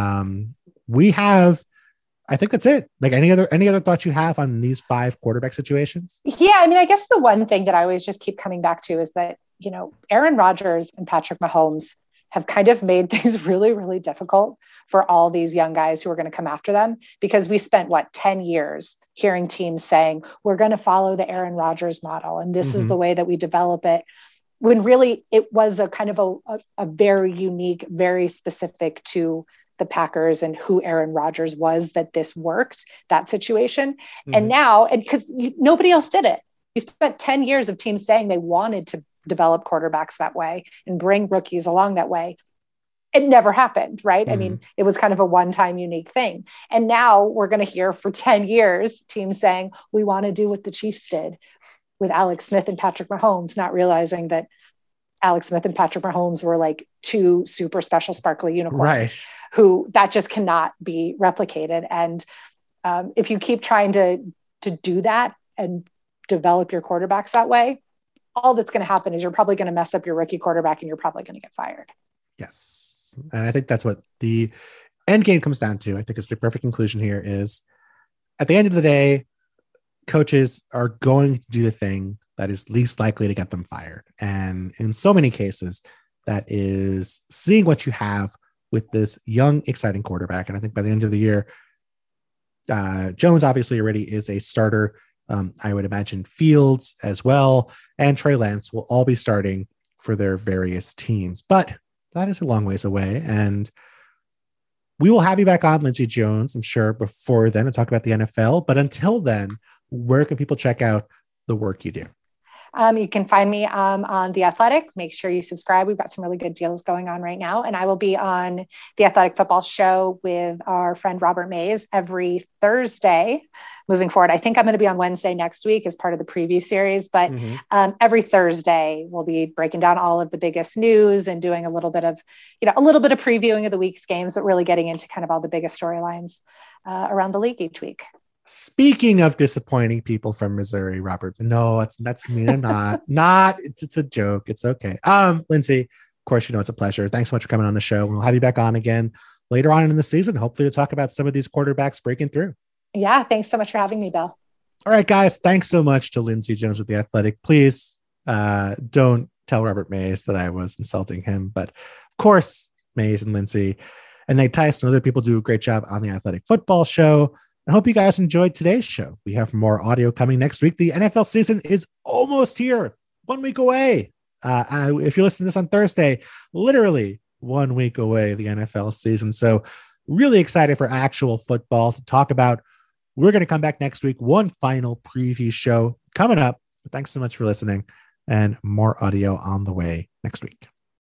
I think that's it. Like any other thoughts you have on these 5 quarterback situations? Yeah. I mean, I guess the one thing that I always just keep coming back to is that, Aaron Rodgers and Patrick Mahomes have kind of made things really, really difficult for all these young guys who are going to come after them, because we spent 10 years hearing teams saying, we're going to follow the Aaron Rodgers model. And this is the way that we develop it. When really it was a kind of a very unique, very specific to the Packers and who Aaron Rodgers was, that this worked, that situation. And now, and because nobody else did it, you spent 10 years of teams saying they wanted to develop quarterbacks that way and bring rookies along that way. It never happened, right? I mean, it was kind of a one-time unique thing. And now we're going to hear for 10 years, teams saying, we want to do what the Chiefs did with Alex Smith and Patrick Mahomes, not realizing that Alex Smith and Patrick Mahomes were like 2 super special sparkly unicorns, right? Who that just cannot be replicated. And if you keep trying to do that and develop your quarterbacks that way, all that's going to happen is you're probably going to mess up your rookie quarterback and you're probably going to get fired. Yes. And I think that's what the end game comes down to. I think it's the perfect conclusion here is at the end of the day, coaches are going to do the thing that is least likely to get them fired. And in so many cases, that is seeing what you have with this young, exciting quarterback. And I think by the end of the year, Jones obviously already is a starter. I would imagine Fields as well, and Trey Lance will all be starting for their various teams. But that is a long ways away. And we will have you back on, Lindsay Jones, I'm sure, before then to talk about the NFL. But until then, where can people check out the work you do? You can find me on The Athletic. Make sure you subscribe. We've got some really good deals going on right now. And I will be on The Athletic Football Show with our friend Robert Mays every Thursday moving forward. I think I'm going to be on Wednesday next week as part of the preview series, but every Thursday we'll be breaking down all of the biggest news and doing a little bit of previewing of the week's games, but really getting into kind of all the biggest storylines around the league each week. Speaking of disappointing people from Missouri, Robert, no, that's me. Not. It's a joke. It's okay. Lindsay, of course, it's a pleasure. Thanks so much for coming on the show. We'll have you back on again later on in the season, hopefully to talk about some of these quarterbacks breaking through. Yeah. Thanks so much for having me, Bill. All right, guys. Thanks so much to Lindsay Jones with The Athletic. Please don't tell Robert Mays that I was insulting him, but of course, Mays and Lindsay and Nate Tice and other people do a great job on The Athletic Football Show. I hope you guys enjoyed today's show. We have more audio coming next week. The NFL season is almost here, 1 week away. If you listen to this on Thursday, literally 1 week away, the NFL season. So really excited for actual football to talk about. We're going to come back next week. One final preview show coming up. Thanks so much for listening, and more audio on the way next week.